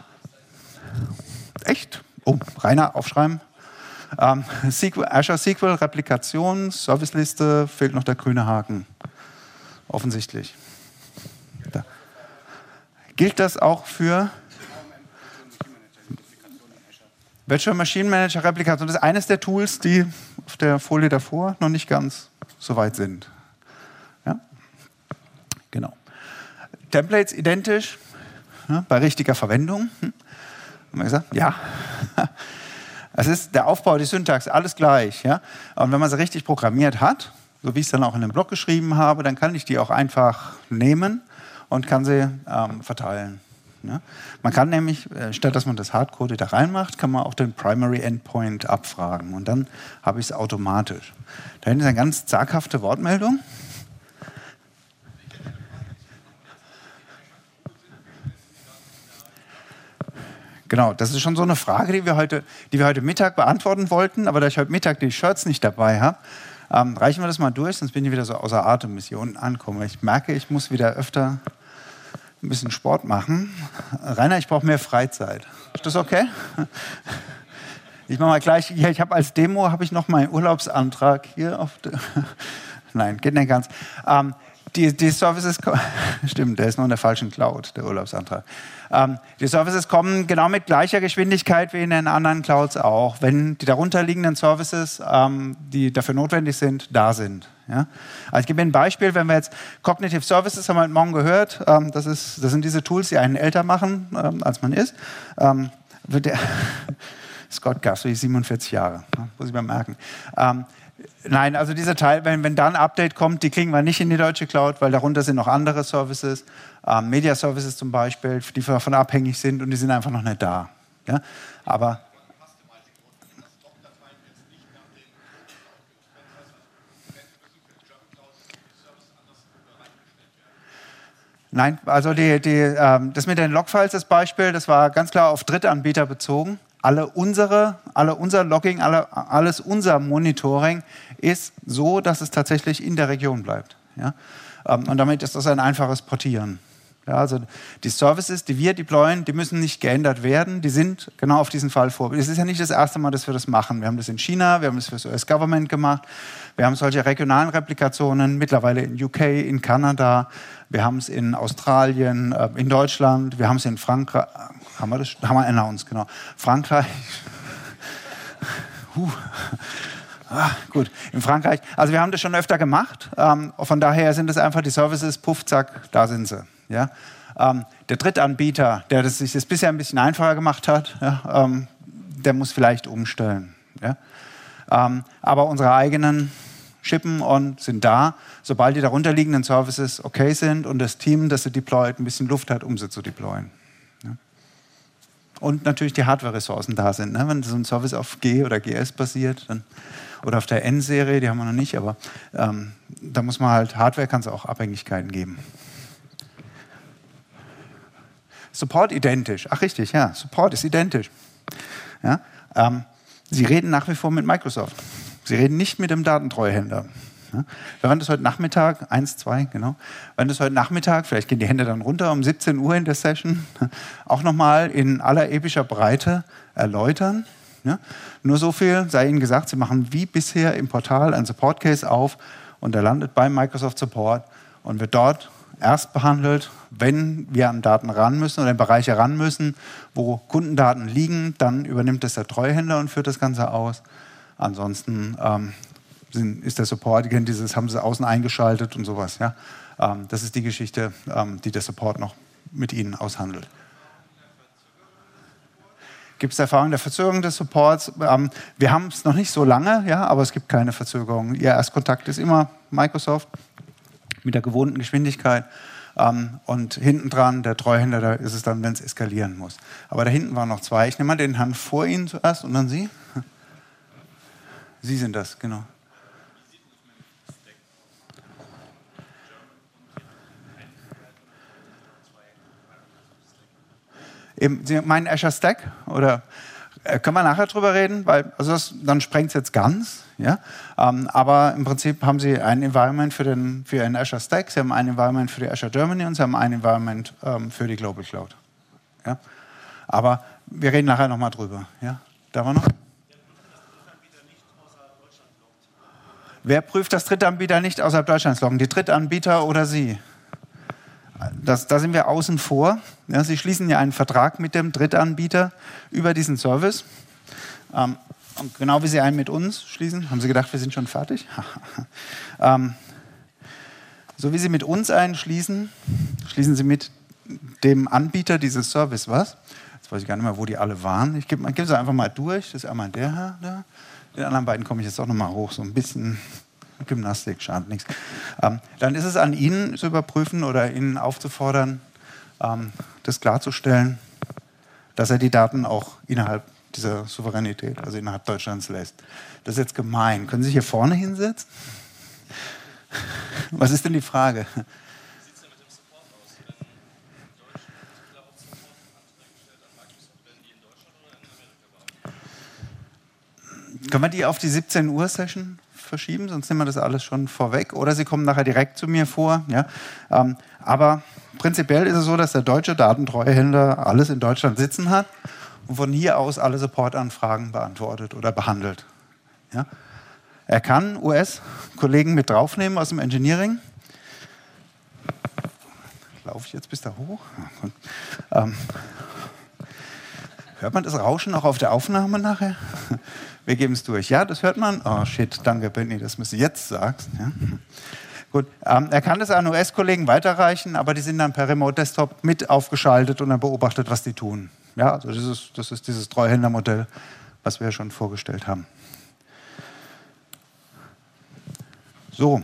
Echt? Oh, Rainer, aufschreiben. Azure SQL, Replikation, Serviceliste, fehlt noch der grüne Haken. Offensichtlich. Da. Gilt das auch für Virtual Machine Manager Replikation? Das ist eines der Tools, die auf der Folie davor noch nicht ganz so weit sind. Ja? Genau. Templates identisch, ja, bei richtiger Verwendung. Haben wir gesagt? Ja. Es ist der Aufbau, die Syntax, alles gleich. Ja? Und wenn man sie richtig programmiert hat, so wie ich es dann auch in dem Blog geschrieben habe, dann kann ich die auch einfach nehmen und kann sie verteilen. Ja? Man kann nämlich, statt dass man das Hardcode da reinmacht, kann man auch den Primary Endpoint abfragen. Und dann habe ich es automatisch. Da hinten ist eine ganz zaghafte Wortmeldung. Genau, das ist schon so eine Frage, die wir heute Mittag beantworten wollten, aber da ich heute Mittag die Shirts nicht dabei habe, reichen wir das mal durch, sonst bin ich wieder so außer Atem, bis hier unten ankomme. Ich merke, ich muss wieder öfter ein bisschen Sport machen. Rainer, ich brauche mehr Freizeit. Ist das okay? Ich mache mal gleich, hier, ich habe als Demo noch meinen Urlaubsantrag hier auf nein, geht nicht ganz. Die Services, stimmt, der ist noch in der falschen Cloud, der Urlaubsantrag. Die Services kommen genau mit gleicher Geschwindigkeit wie in den anderen Clouds auch, wenn die darunterliegenden Services, die dafür notwendig sind, da sind. Ja? Also ich gebe Ihnen ein Beispiel, wenn wir jetzt Cognitive Services, haben wir heute Morgen gehört, das sind diese Tools, die einen älter machen, als man ist. Scott Guthrie, 47 Jahre, muss ich mal merken. Nein, also dieser Teil, wenn da ein Update kommt, die kriegen wir nicht in die deutsche Cloud, weil darunter sind noch andere Services, Media Services zum Beispiel, die davon abhängig sind und die sind einfach noch nicht da. Ja? Aber nein, also das mit den Logfiles, das Beispiel, das war ganz klar auf Drittanbieter bezogen. Unser Logging, alles unser Monitoring ist so, dass es tatsächlich in der Region bleibt. Ja? Und damit ist das ein einfaches Portieren. Ja, also die Services, die wir deployen, die müssen nicht geändert werden, die sind genau auf diesen Fall vorbereitet. Es ist ja nicht das erste Mal, dass wir das machen. Wir haben das in China, wir haben das für das US-Government gemacht, wir haben solche regionalen Replikationen mittlerweile in UK, in Kanada, wir haben es in Australien, in Deutschland, wir haben es in Frankreich. Haben wir announced, genau. Frankreich. Gut, in Frankreich. Also wir haben das schon öfter gemacht. Von daher sind es einfach die Services, puff, zack, da sind sie. Ja? Der Drittanbieter, der sich das bisher ein bisschen einfacher gemacht hat, ja, der muss vielleicht umstellen. Ja? Aber unsere eigenen shippen und sind da, sobald die darunterliegenden Services okay sind und das Team, das sie deployt, ein bisschen Luft hat, um sie zu deployen. Und natürlich die Hardware-Ressourcen da sind. Ne? Wenn so ein Service auf G oder GS basiert, dann, oder auf der N-Serie, die haben wir noch nicht, aber da muss man halt, Hardware kann es auch Abhängigkeiten geben. Support identisch. Ach richtig, ja, Support ist identisch. Ja? Sie reden nach wie vor mit Microsoft. Sie reden nicht mit dem Datentreuhänder. Ja? Wir werden das heute Nachmittag, 1, 2, genau, werden das heute Nachmittag, vielleicht gehen die Hände dann runter, um 17 Uhr in der Session, auch nochmal in aller epischer Breite erläutern. Ja? Nur so viel sei Ihnen gesagt, Sie machen wie bisher im Portal ein Support-Case auf und der landet beim Microsoft Support und wird dort erst behandelt, wenn wir an Daten ran müssen oder in Bereiche ran müssen, wo Kundendaten liegen, dann übernimmt das der Treuhänder und führt das Ganze aus. Ansonsten ist der Support, die kennen dieses, haben sie außen eingeschaltet und sowas. Ja? Das ist die Geschichte, die der Support noch mit Ihnen aushandelt. Gibt es Erfahrungen der Verzögerung des Supports? Wir haben es noch nicht so lange, ja, aber es gibt keine Verzögerung. Ihr Erstkontakt ist immer Microsoft mit der gewohnten Geschwindigkeit. Und hinten dran, der Treuhänder, da ist es dann, wenn es eskalieren muss. Aber da hinten waren noch zwei. Ich nehme mal den Herrn vor Ihnen zuerst und dann Sie. Sie sind das, genau. Eben, Sie meinen Azure Stack? Oder können wir nachher drüber reden? Weil, also dann sprengt es jetzt ganz. Ja? Aber im Prinzip haben Sie ein Environment für Ihren Azure Stack, Sie haben ein Environment für die Azure Germany und Sie haben ein Environment für die Global Cloud. Ja? Aber wir reden nachher nochmal drüber. Ja? Da war noch? Wer prüft, dass Drittanbieter nicht außerhalb Deutschlands loggen? Die Drittanbieter oder Sie? Da sind wir außen vor. Ja, Sie schließen ja einen Vertrag mit dem Drittanbieter über diesen Service. Und genau wie Sie einen mit uns schließen, haben Sie gedacht, wir sind schon fertig? So wie Sie mit uns einen schließen, schließen Sie mit dem Anbieter dieses Service was? Jetzt weiß ich gar nicht mehr, wo die alle waren. Ich gebe sie einfach mal durch. Das ist einmal der Herr da. Den anderen beiden komme ich jetzt auch noch mal hoch. So ein bisschen Gymnastik, schadet nichts. Dann ist es an Ihnen zu überprüfen oder Ihnen aufzufordern, das klarzustellen, dass er die Daten auch innerhalb dieser Souveränität, also innerhalb Deutschlands lässt. Das ist jetzt gemein. Können Sie sich hier vorne hinsetzen? Was ist denn die Frage? Wie sieht es denn mit dem Support aus? Wenn deutsche Entwickler auf Support-Anträge gestellt an Microsoft, werden die in Deutschland oder in Amerika bearbeitet? Können wir die auf die 17 Uhr Session verschieben, sonst nehmen wir das alles schon vorweg. Oder Sie kommen nachher direkt zu mir vor. Ja? Aber prinzipiell ist es so, dass der deutsche Datentreuhänder alles in Deutschland sitzen hat und von hier aus alle Supportanfragen beantwortet oder behandelt. Ja? Er kann US-Kollegen mit draufnehmen aus dem Engineering. Laufe ich jetzt bis da hoch? Hört man das Rauschen auch auf der Aufnahme nachher? Wir geben es durch. Ja, das hört man. Oh shit, danke Benny, dass du es jetzt sagst. Ja. Gut, er kann das an US-Kollegen weiterreichen, aber die sind dann per Remote-Desktop mit aufgeschaltet und dann beobachtet, was die tun. Ja, also das ist dieses Treuhändermodell, was wir schon vorgestellt haben. So.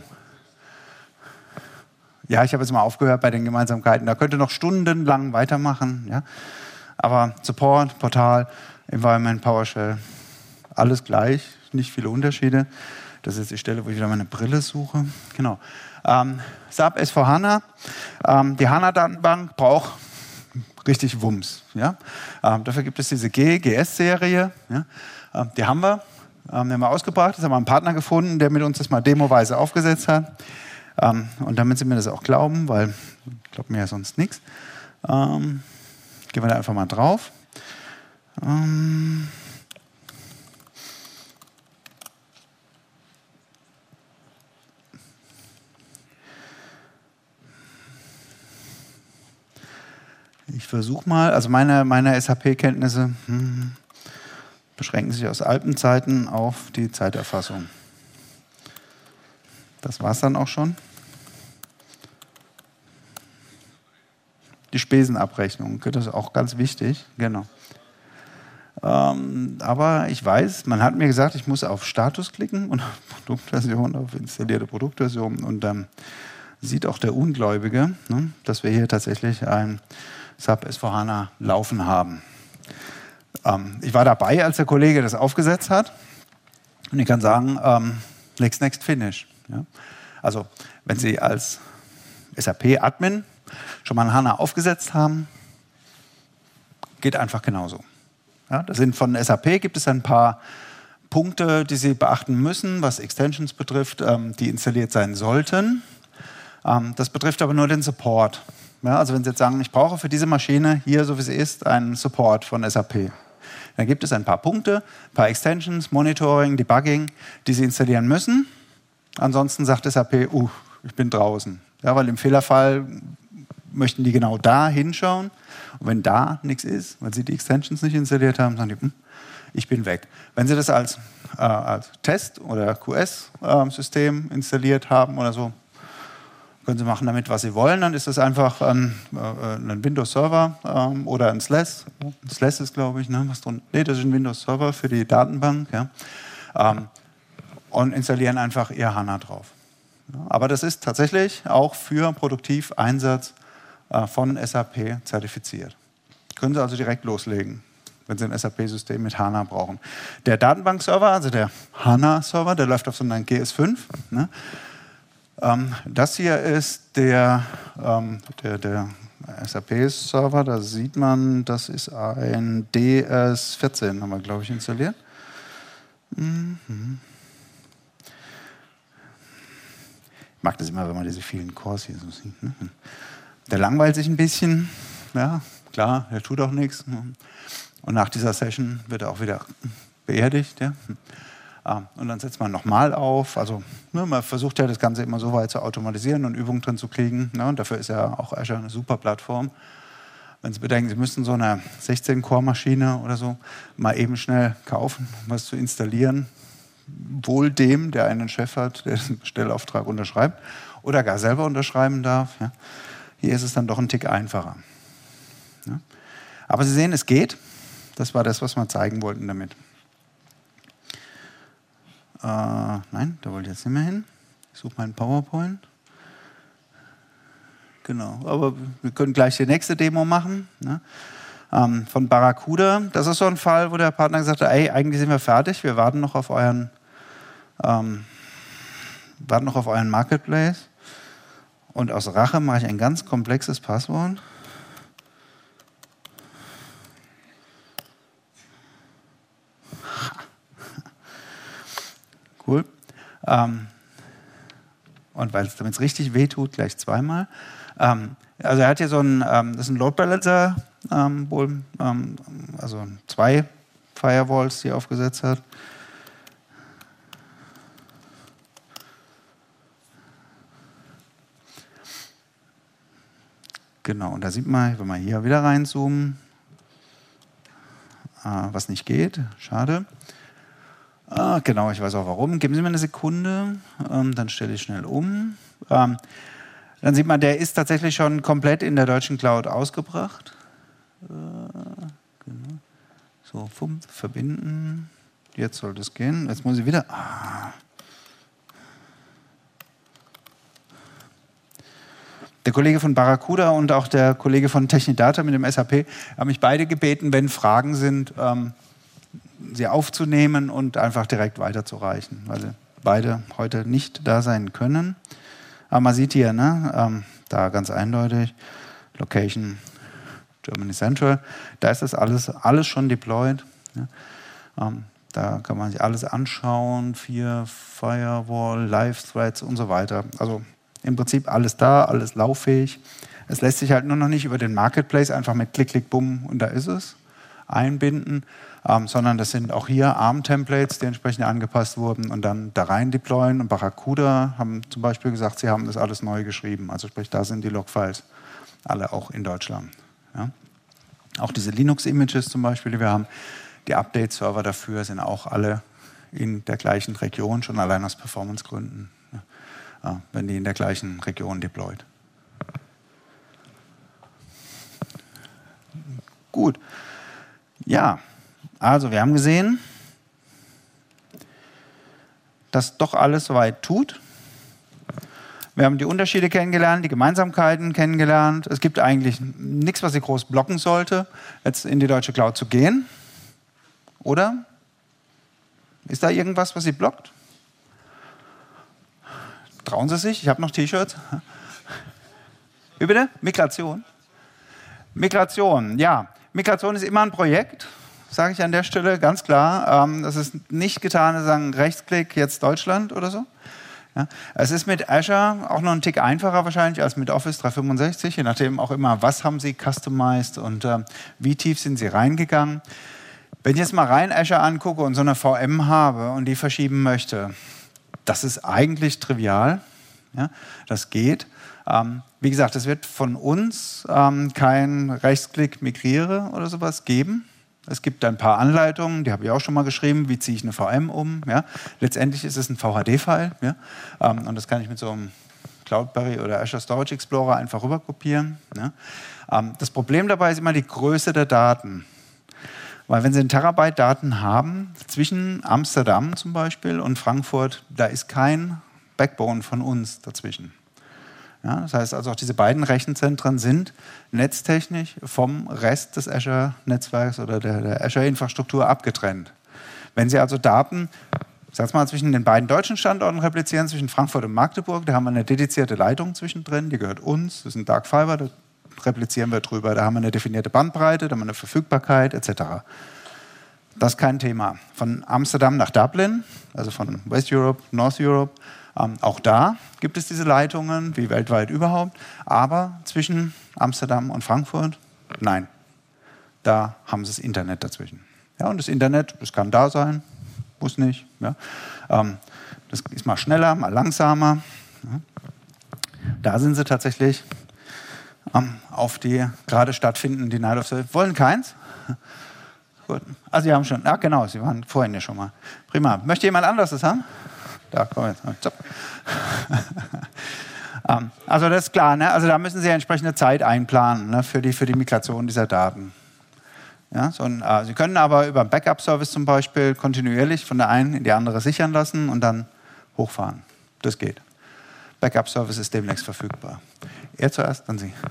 Ja, ich habe jetzt mal aufgehört bei den Gemeinsamkeiten. Da könnte noch stundenlang weitermachen. Ja. Aber Support, Portal, Environment, PowerShell, alles gleich, nicht viele Unterschiede. Das ist jetzt die Stelle, wo ich wieder meine Brille suche. Genau. SAP S4HANA. Die HANA-Datenbank braucht richtig Wumms. Ja? Dafür gibt es diese GS-Serie. Ja? Die haben wir. Haben wir ausgebracht. Jetzt haben wir einen Partner gefunden, der mit uns das mal demoweise aufgesetzt hat. Und damit Sie mir das auch glauben, weil ich glaube mir ja sonst nichts. Gehen wir da einfach mal drauf. Ich versuche mal, also meine SAP-Kenntnisse beschränken sich aus alten Zeiten auf die Zeiterfassung. Das war es dann auch schon. Die Spesenabrechnung, das ist auch ganz wichtig, genau. Aber ich weiß, man hat mir gesagt, ich muss auf Status klicken und auf Produktversion, auf installierte Produktversion und dann sieht auch der Ungläubige, ne, dass wir hier tatsächlich ein SAP S4HANA laufen haben. Ich war dabei, als der Kollege das aufgesetzt hat und ich kann sagen, next finish. Ja? Also wenn Sie als SAP-Admin schon mal ein HANA aufgesetzt haben, geht einfach genauso. Ja? Das sind von SAP gibt es ein paar Punkte, die Sie beachten müssen, was Extensions betrifft, die installiert sein sollten. Das betrifft aber nur den Support. Ja, also wenn Sie jetzt sagen, ich brauche für diese Maschine hier, so wie sie ist, einen Support von SAP, dann gibt es ein paar Punkte, ein paar Extensions, Monitoring, Debugging, die Sie installieren müssen. Ansonsten sagt SAP, ich bin draußen. Ja, weil im Fehlerfall möchten die genau da hinschauen. Und wenn da nichts ist, weil Sie die Extensions nicht installiert haben, sagen die, ich bin weg. Wenn Sie das als Test- oder QS-System installiert haben oder so, Können Sie machen damit, was Sie wollen. Dann ist das einfach ein Windows-Server oder ein SLES. SLES ist, glaube ich, ne? Was drin? Nee, das ist ein Windows-Server für die Datenbank. Ja? Und installieren einfach Ihr HANA drauf. Ja, aber das ist tatsächlich auch für Produktiveinsatz von SAP zertifiziert. Können Sie also direkt loslegen, wenn Sie ein SAP-System mit HANA brauchen. Der Datenbankserver, also der HANA-Server, der läuft auf so einem GS5. Ne? Das hier ist der SAP-Server, da sieht man, das ist ein DS14, haben wir, glaube ich, installiert. Ich mag das immer, wenn man diese vielen Cores hier so sieht. Ne? Der langweilt sich ein bisschen, ja, klar, der tut auch nichts. Und nach dieser Session wird er auch wieder beerdigt. Ja? Und dann setzt man nochmal auf. Also ne, man versucht ja das Ganze immer so weit zu automatisieren und Übungen drin zu kriegen. Ne? Und dafür ist ja auch Azure eine super Plattform. Wenn Sie bedenken, Sie müssen so eine 16-Core-Maschine oder so mal eben schnell kaufen, um was zu installieren, wohl dem, der einen Chef hat, der den Bestellauftrag unterschreibt oder gar selber unterschreiben darf. Ja? Hier ist es dann doch ein Tick einfacher. Ja? Aber Sie sehen, es geht. Das war das, was wir zeigen wollten damit. Nein, da wollte ich jetzt nicht mehr hin. Ich suche meinen PowerPoint. Genau, aber wir können gleich die nächste Demo machen. Ne? Von Barracuda. Das ist so ein Fall, wo der Partner gesagt hat, ey, eigentlich sind wir fertig, wir warten noch auf euren Marketplace. Und aus Rache mache ich ein ganz komplexes Passwort. Cool. Und damit es richtig wehtut, gleich zweimal. Also er hat hier so ein, das ist ein Load Balancer, also 2 Firewalls, die er aufgesetzt hat. Genau, und da sieht man, wenn wir hier wieder reinzoomen, was nicht geht, schade. Genau, ich weiß auch warum. Geben Sie mir eine Sekunde, dann stelle ich schnell um. Dann sieht man, der ist tatsächlich schon komplett in der deutschen Cloud ausgebracht. Genau. So, verbinden. Jetzt sollte es gehen. Jetzt muss ich wieder... Der Kollege von Barracuda und auch der Kollege von Technidata mit dem SAP haben mich beide gebeten, wenn Fragen sind, sie aufzunehmen und einfach direkt weiterzureichen, weil sie beide heute nicht da sein können. Aber man sieht hier, ne, da ganz eindeutig, Location Germany Central, da ist das alles schon deployed. Ja. Da kann man sich alles anschauen, 4 Firewall, Live-Threads und so weiter. Also im Prinzip alles da, alles lauffähig. Es lässt sich halt nur noch nicht über den Marketplace einfach mit Klick, Klick, Bumm und da ist es einbinden, sondern das sind auch hier ARM-Templates, die entsprechend angepasst wurden und dann da rein deployen. Und Barracuda haben zum Beispiel gesagt, sie haben das alles neu geschrieben. Also sprich, da sind die Logfiles alle auch in Deutschland. Ja? Auch diese Linux-Images zum Beispiel, die wir haben, die Update-Server dafür sind auch alle in der gleichen Region, schon allein aus Performance-Gründen, ja, wenn die in der gleichen Region deployed. Gut. Ja, also wir haben gesehen, dass doch alles soweit tut. Wir haben die Unterschiede kennengelernt, die Gemeinsamkeiten kennengelernt. Es gibt eigentlich nichts, was Sie groß blocken sollte, jetzt in die deutsche Cloud zu gehen. Oder? Ist da irgendwas, was Sie blockt? Trauen Sie sich? Ich habe noch T-Shirts. Wie bitte? Migration? Migration, ja. Migration ist immer ein Projekt, sage ich an der Stelle ganz klar. Das ist nicht getan, zu sagen, Rechtsklick, jetzt Deutschland oder so. Ja. Es ist mit Azure auch noch ein Tick einfacher wahrscheinlich als mit Office 365, je nachdem auch immer, was haben Sie customized und wie tief sind Sie reingegangen. Wenn ich jetzt mal rein Azure angucke und so eine VM habe und die verschieben möchte, das ist eigentlich trivial. Ja, das geht. Wie gesagt, es wird von uns kein Rechtsklick migriere oder sowas geben. Es gibt ein paar Anleitungen, die habe ich auch schon mal geschrieben, wie ziehe ich eine VM um. Ja. Letztendlich ist es ein VHD-File, ja. Und das kann ich mit so einem Cloudberry oder Azure Storage Explorer einfach rüber kopieren. Ne? Das Problem dabei ist immer die Größe der Daten. Weil wenn Sie einen Terabyte Daten haben, zwischen Amsterdam zum Beispiel und Frankfurt, da ist kein Backbone von uns dazwischen. Ja, das heißt also, auch diese beiden Rechenzentren sind netztechnisch vom Rest des Azure-Netzwerks oder der Azure-Infrastruktur abgetrennt. Wenn Sie also Daten, sag mal, zwischen den beiden deutschen Standorten replizieren, zwischen Frankfurt und Magdeburg, da haben wir eine dedizierte Leitung zwischendrin, die gehört uns, das ist ein Dark Fiber, da replizieren wir drüber, da haben wir eine definierte Bandbreite, da haben wir eine Verfügbarkeit etc. Das ist kein Thema. Von Amsterdam nach Dublin, also von West Europe, North Europe, auch da gibt es diese Leitungen, wie weltweit überhaupt, aber zwischen Amsterdam und Frankfurt, nein, da haben sie das Internet dazwischen. Ja, und das Internet, das kann da sein, muss nicht. Ja. Das ist mal schneller, mal langsamer. Ja. Da sind sie tatsächlich auf die gerade stattfindenden Denial of Service. Wollen keins? Gut. Also Sie haben schon, ja genau, Sie waren vorhin ja schon mal. Prima. Möchte jemand anderes das haben? Da, komm jetzt. Also das ist klar, ne? Also da müssen Sie entsprechende Zeit einplanen, ne? für die Migration dieser Daten. Ja, Sie können aber über einen Backup-Service zum Beispiel kontinuierlich von der einen in die andere sichern lassen und dann hochfahren. Das geht. Backup-Service ist demnächst verfügbar. Er zuerst, dann Sie. Nicht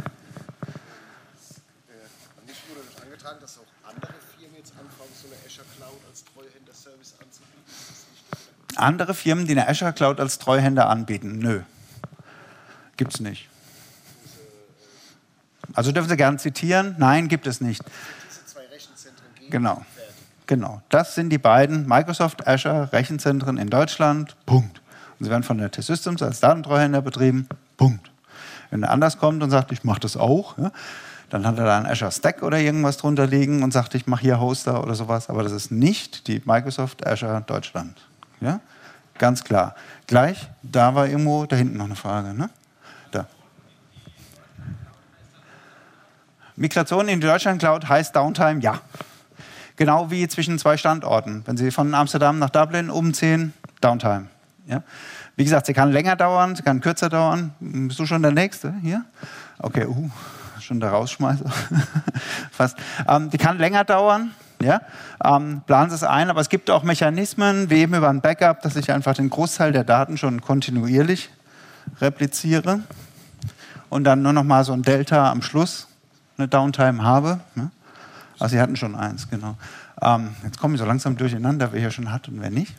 wurde das angetragen, dass auch andere Firmen jetzt anfangen, so eine Azure Cloud als Treuhänder-Service anzubieten? Ist das nicht der Gedanke? Andere Firmen, die eine Azure Cloud als Treuhänder anbieten? Nö. Gibt es nicht. Also dürfen Sie gerne zitieren? Nein, gibt es nicht. Diese zwei Rechenzentren gegen Genau. Genau. Das sind die beiden Microsoft Azure Rechenzentren in Deutschland. Punkt. Und sie werden von der T-Systems als Datentreuhänder betrieben. Punkt. Wenn er anders kommt und sagt, ich mache das auch, ja, dann hat er da einen Azure Stack oder irgendwas drunter liegen und sagt, ich mache hier Hoster oder sowas. Aber das ist nicht die Microsoft Azure Deutschland. Ja? Ganz klar. Gleich, da war irgendwo da hinten noch eine Frage. Ne? Da. Migration in die Deutschland Cloud heißt Downtime? Ja. Genau wie zwischen zwei Standorten. Wenn Sie von Amsterdam nach Dublin umziehen, Downtime. Ja? Wie gesagt, sie kann länger dauern, sie kann kürzer dauern. Bist du schon der Nächste hier? Okay, schon der Rausschmeißer. Fast. Die kann länger dauern. Ja? Planen Sie es ein, aber es gibt auch Mechanismen, wie eben über ein Backup, dass ich einfach den Großteil der Daten schon kontinuierlich repliziere und dann nur noch mal so ein Delta am Schluss, eine Downtime habe. Ja? Also Sie hatten schon eins, genau. Jetzt kommen wir so langsam durcheinander, wer hier schon hat und wer nicht.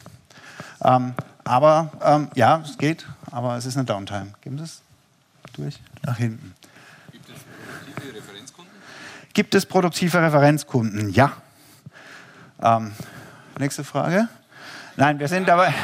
Aber ja, es geht, aber es ist eine Downtime. Geben Sie es durch, nach hinten. Gibt es produktive Referenzkunden? Gibt es produktive Referenzkunden? Ja. Nächste Frage. Nein, wir sind dabei.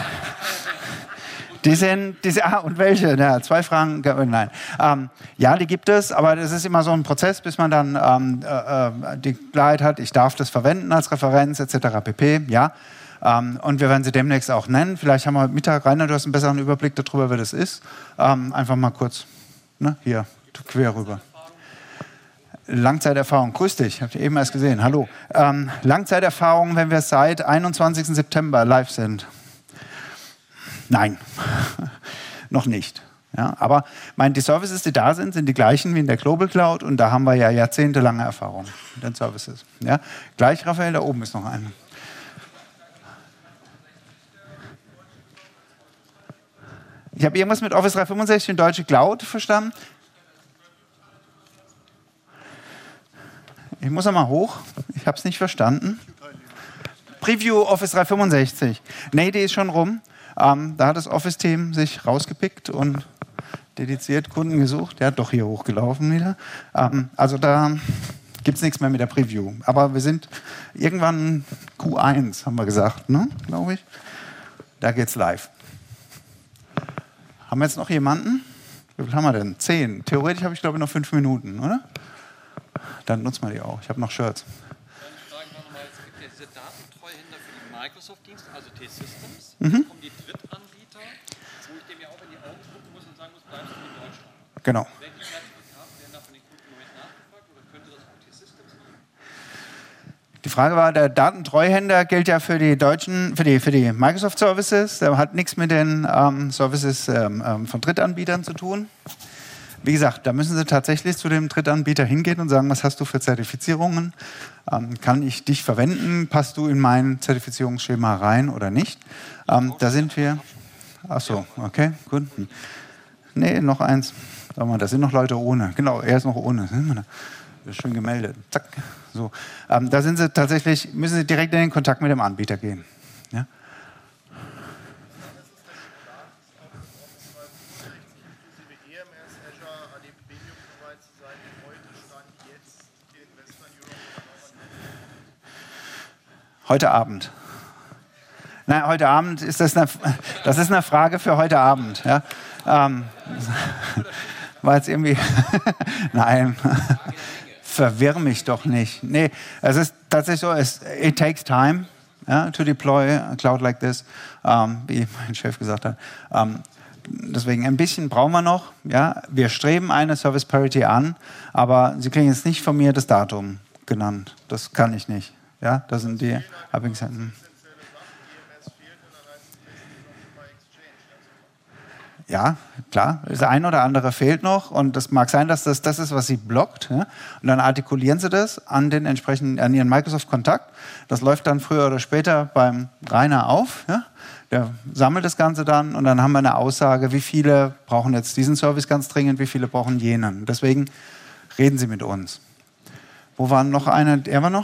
Und welche? Ja, 2 Fragen, nein. Ja, die gibt es, aber das ist immer so ein Prozess, bis man dann die Klarheit hat, ich darf das verwenden als Referenz etc. pp. Ja. Und wir werden sie demnächst auch nennen. Vielleicht haben wir heute Mittag, Rainer, du hast einen besseren Überblick darüber, wer das ist. Einfach mal kurz, ne, hier, quer rüber. Langzeiterfahrung, grüß dich, habt ihr eben erst gesehen, hallo. Langzeiterfahrung, wenn wir seit 21. September live sind. Nein, noch nicht. Ja, aber die Services, die da sind, sind die gleichen wie in der Global Cloud und da haben wir ja jahrzehntelange Erfahrung mit den Services. Ja, gleich, Raphael, da oben ist noch eine. Ich habe irgendwas mit Office 365 und Deutsche Cloud verstanden. Ich muss einmal hoch. Ich habe es nicht verstanden. Preview Office 365. Nee, die ist schon rum. Da hat das Office-Team sich rausgepickt und dediziert Kunden gesucht. Der hat doch hier hochgelaufen wieder. Also da gibt es nichts mehr mit der Preview. Aber wir sind irgendwann Q1, haben wir gesagt, ne? Glaube ich. Da geht's live. Haben wir jetzt noch jemanden? Wie viel haben wir denn? 10. Theoretisch habe ich, glaube ich, noch 5 Minuten, oder? Dann nutzen wir die auch. Ich habe noch Shirts. Dann fragen wir nochmal, es gibt ja diese Datentreuhänder für die Microsoft-Dienste, also T-Systems. Dann kommen die Drittanbieter, wo ich dem ja auch in die Augen gucken muss und sagen muss, bleibst du in Deutschland. Genau. Wenn die Zertifikate werden da von den Kunden im Moment nachgefragt oder könnte das auch T-Systems sein? Die Frage war, der Datentreuhänder gilt ja für die deutschen, für die Microsoft Services. Der hat nichts mit den Services von Drittanbietern zu tun. Wie gesagt, da müssen Sie tatsächlich zu dem Drittanbieter hingehen und sagen, was hast du für Zertifizierungen? Kann ich dich verwenden? Passt du in mein Zertifizierungsschema rein oder nicht? Da sind wir. Ach so, okay, gut. Nee, noch eins. Sag mal, da sind noch Leute ohne. Genau, er ist noch ohne. Das ist schön gemeldet. Zack. So. Da sind Sie tatsächlich, müssen Sie direkt in den Kontakt mit dem Anbieter gehen. Ja? Heute Abend. Nein, heute Abend ist das ist eine Frage für heute Abend. Ja? War jetzt irgendwie. Nein. Verwirr mich doch nicht. Nee, es ist tatsächlich so, it takes time to deploy a cloud like this, wie mein Chef gesagt hat. Deswegen ein bisschen brauchen wir noch. Ja? Wir streben eine Service Parity an, aber Sie kriegen jetzt nicht von mir das Datum genannt. Das kann ich nicht. Ja, das sind die Abhängigkeiten. Ja, klar, das eine oder andere fehlt noch und das mag sein, dass das ist, was Sie blockt. Ja? Und dann artikulieren Sie das an Ihren Microsoft-Kontakt. Das läuft dann früher oder später beim Rainer auf. Ja? Der sammelt das Ganze dann und dann haben wir eine Aussage, wie viele brauchen jetzt diesen Service ganz dringend, wie viele brauchen jenen. Deswegen reden Sie mit uns. Wo war noch einer? Er war noch?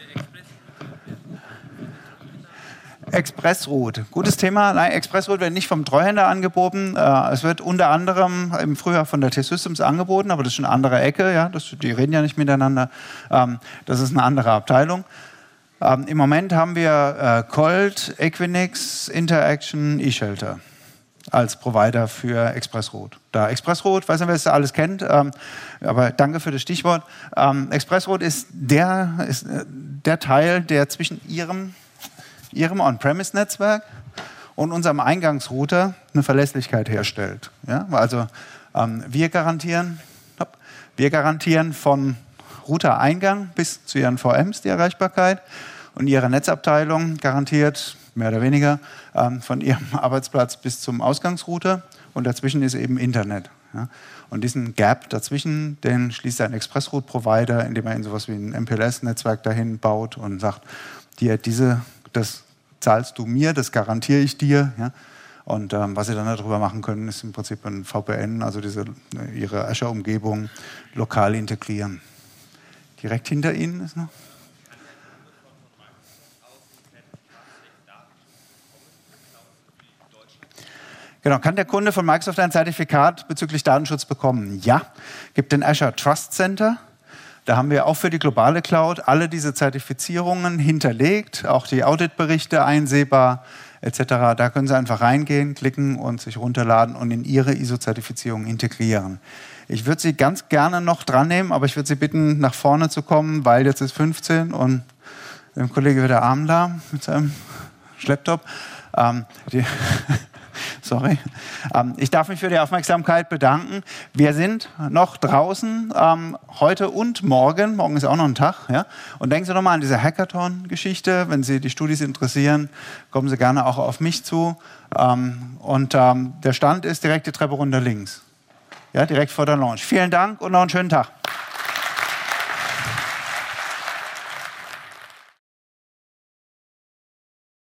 Expressroute, gutes Thema. Nein, Expressroute wird nicht vom Treuhänder angeboten. Es wird unter anderem im Frühjahr von der T-Systems angeboten, aber das ist eine andere Ecke. Ja? Die reden ja nicht miteinander. Das ist eine andere Abteilung. Im Moment haben wir Colt, Equinix, Interaction, eShelter als Provider für Expressroute. Da Expressroute, weiß nicht, wer es alles kennt, aber danke für das Stichwort. Expressroute ist der Teil, der zwischen Ihrem On-Premise-Netzwerk und unserem Eingangsrouter eine Verlässlichkeit herstellt. Ja? Also wir garantieren von Router-Eingang bis zu Ihren VMs die Erreichbarkeit und Ihre Netzabteilung garantiert mehr oder weniger von Ihrem Arbeitsplatz bis zum Ausgangsrouter und dazwischen ist eben Internet. Ja? Und diesen Gap dazwischen, den schließt ein Expressroute-Provider, indem er in sowas wie ein MPLS-Netzwerk dahin baut und sagt, das zahlst du mir, das garantiere ich dir. Ja? Und was Sie dann darüber machen können, ist im Prinzip ein VPN, also Ihre Azure-Umgebung lokal integrieren. Direkt hinter Ihnen ist noch. Genau, kann der Kunde von Microsoft ein Zertifikat bezüglich Datenschutz bekommen? Ja, gibt den Azure Trust Center. Da haben wir auch für die globale Cloud alle diese Zertifizierungen hinterlegt, auch die Auditberichte einsehbar etc. Da können Sie einfach reingehen, klicken und sich runterladen und in Ihre ISO-Zertifizierung integrieren. Ich würde Sie ganz gerne noch dran nehmen, aber ich würde Sie bitten, nach vorne zu kommen, weil jetzt ist 15 und dem Kollege wird der Arm lahm mit seinem Schlepptop. Sorry. Ich darf mich für die Aufmerksamkeit bedanken. Wir sind noch draußen heute und morgen. Morgen ist auch noch ein Tag. Ja? Und denken Sie nochmal an diese Hackathon-Geschichte. Wenn Sie die Studis interessieren, kommen Sie gerne auch auf mich zu. Der Stand ist direkt die Treppe runter links. Ja, direkt vor der Lounge. Vielen Dank und noch einen schönen Tag.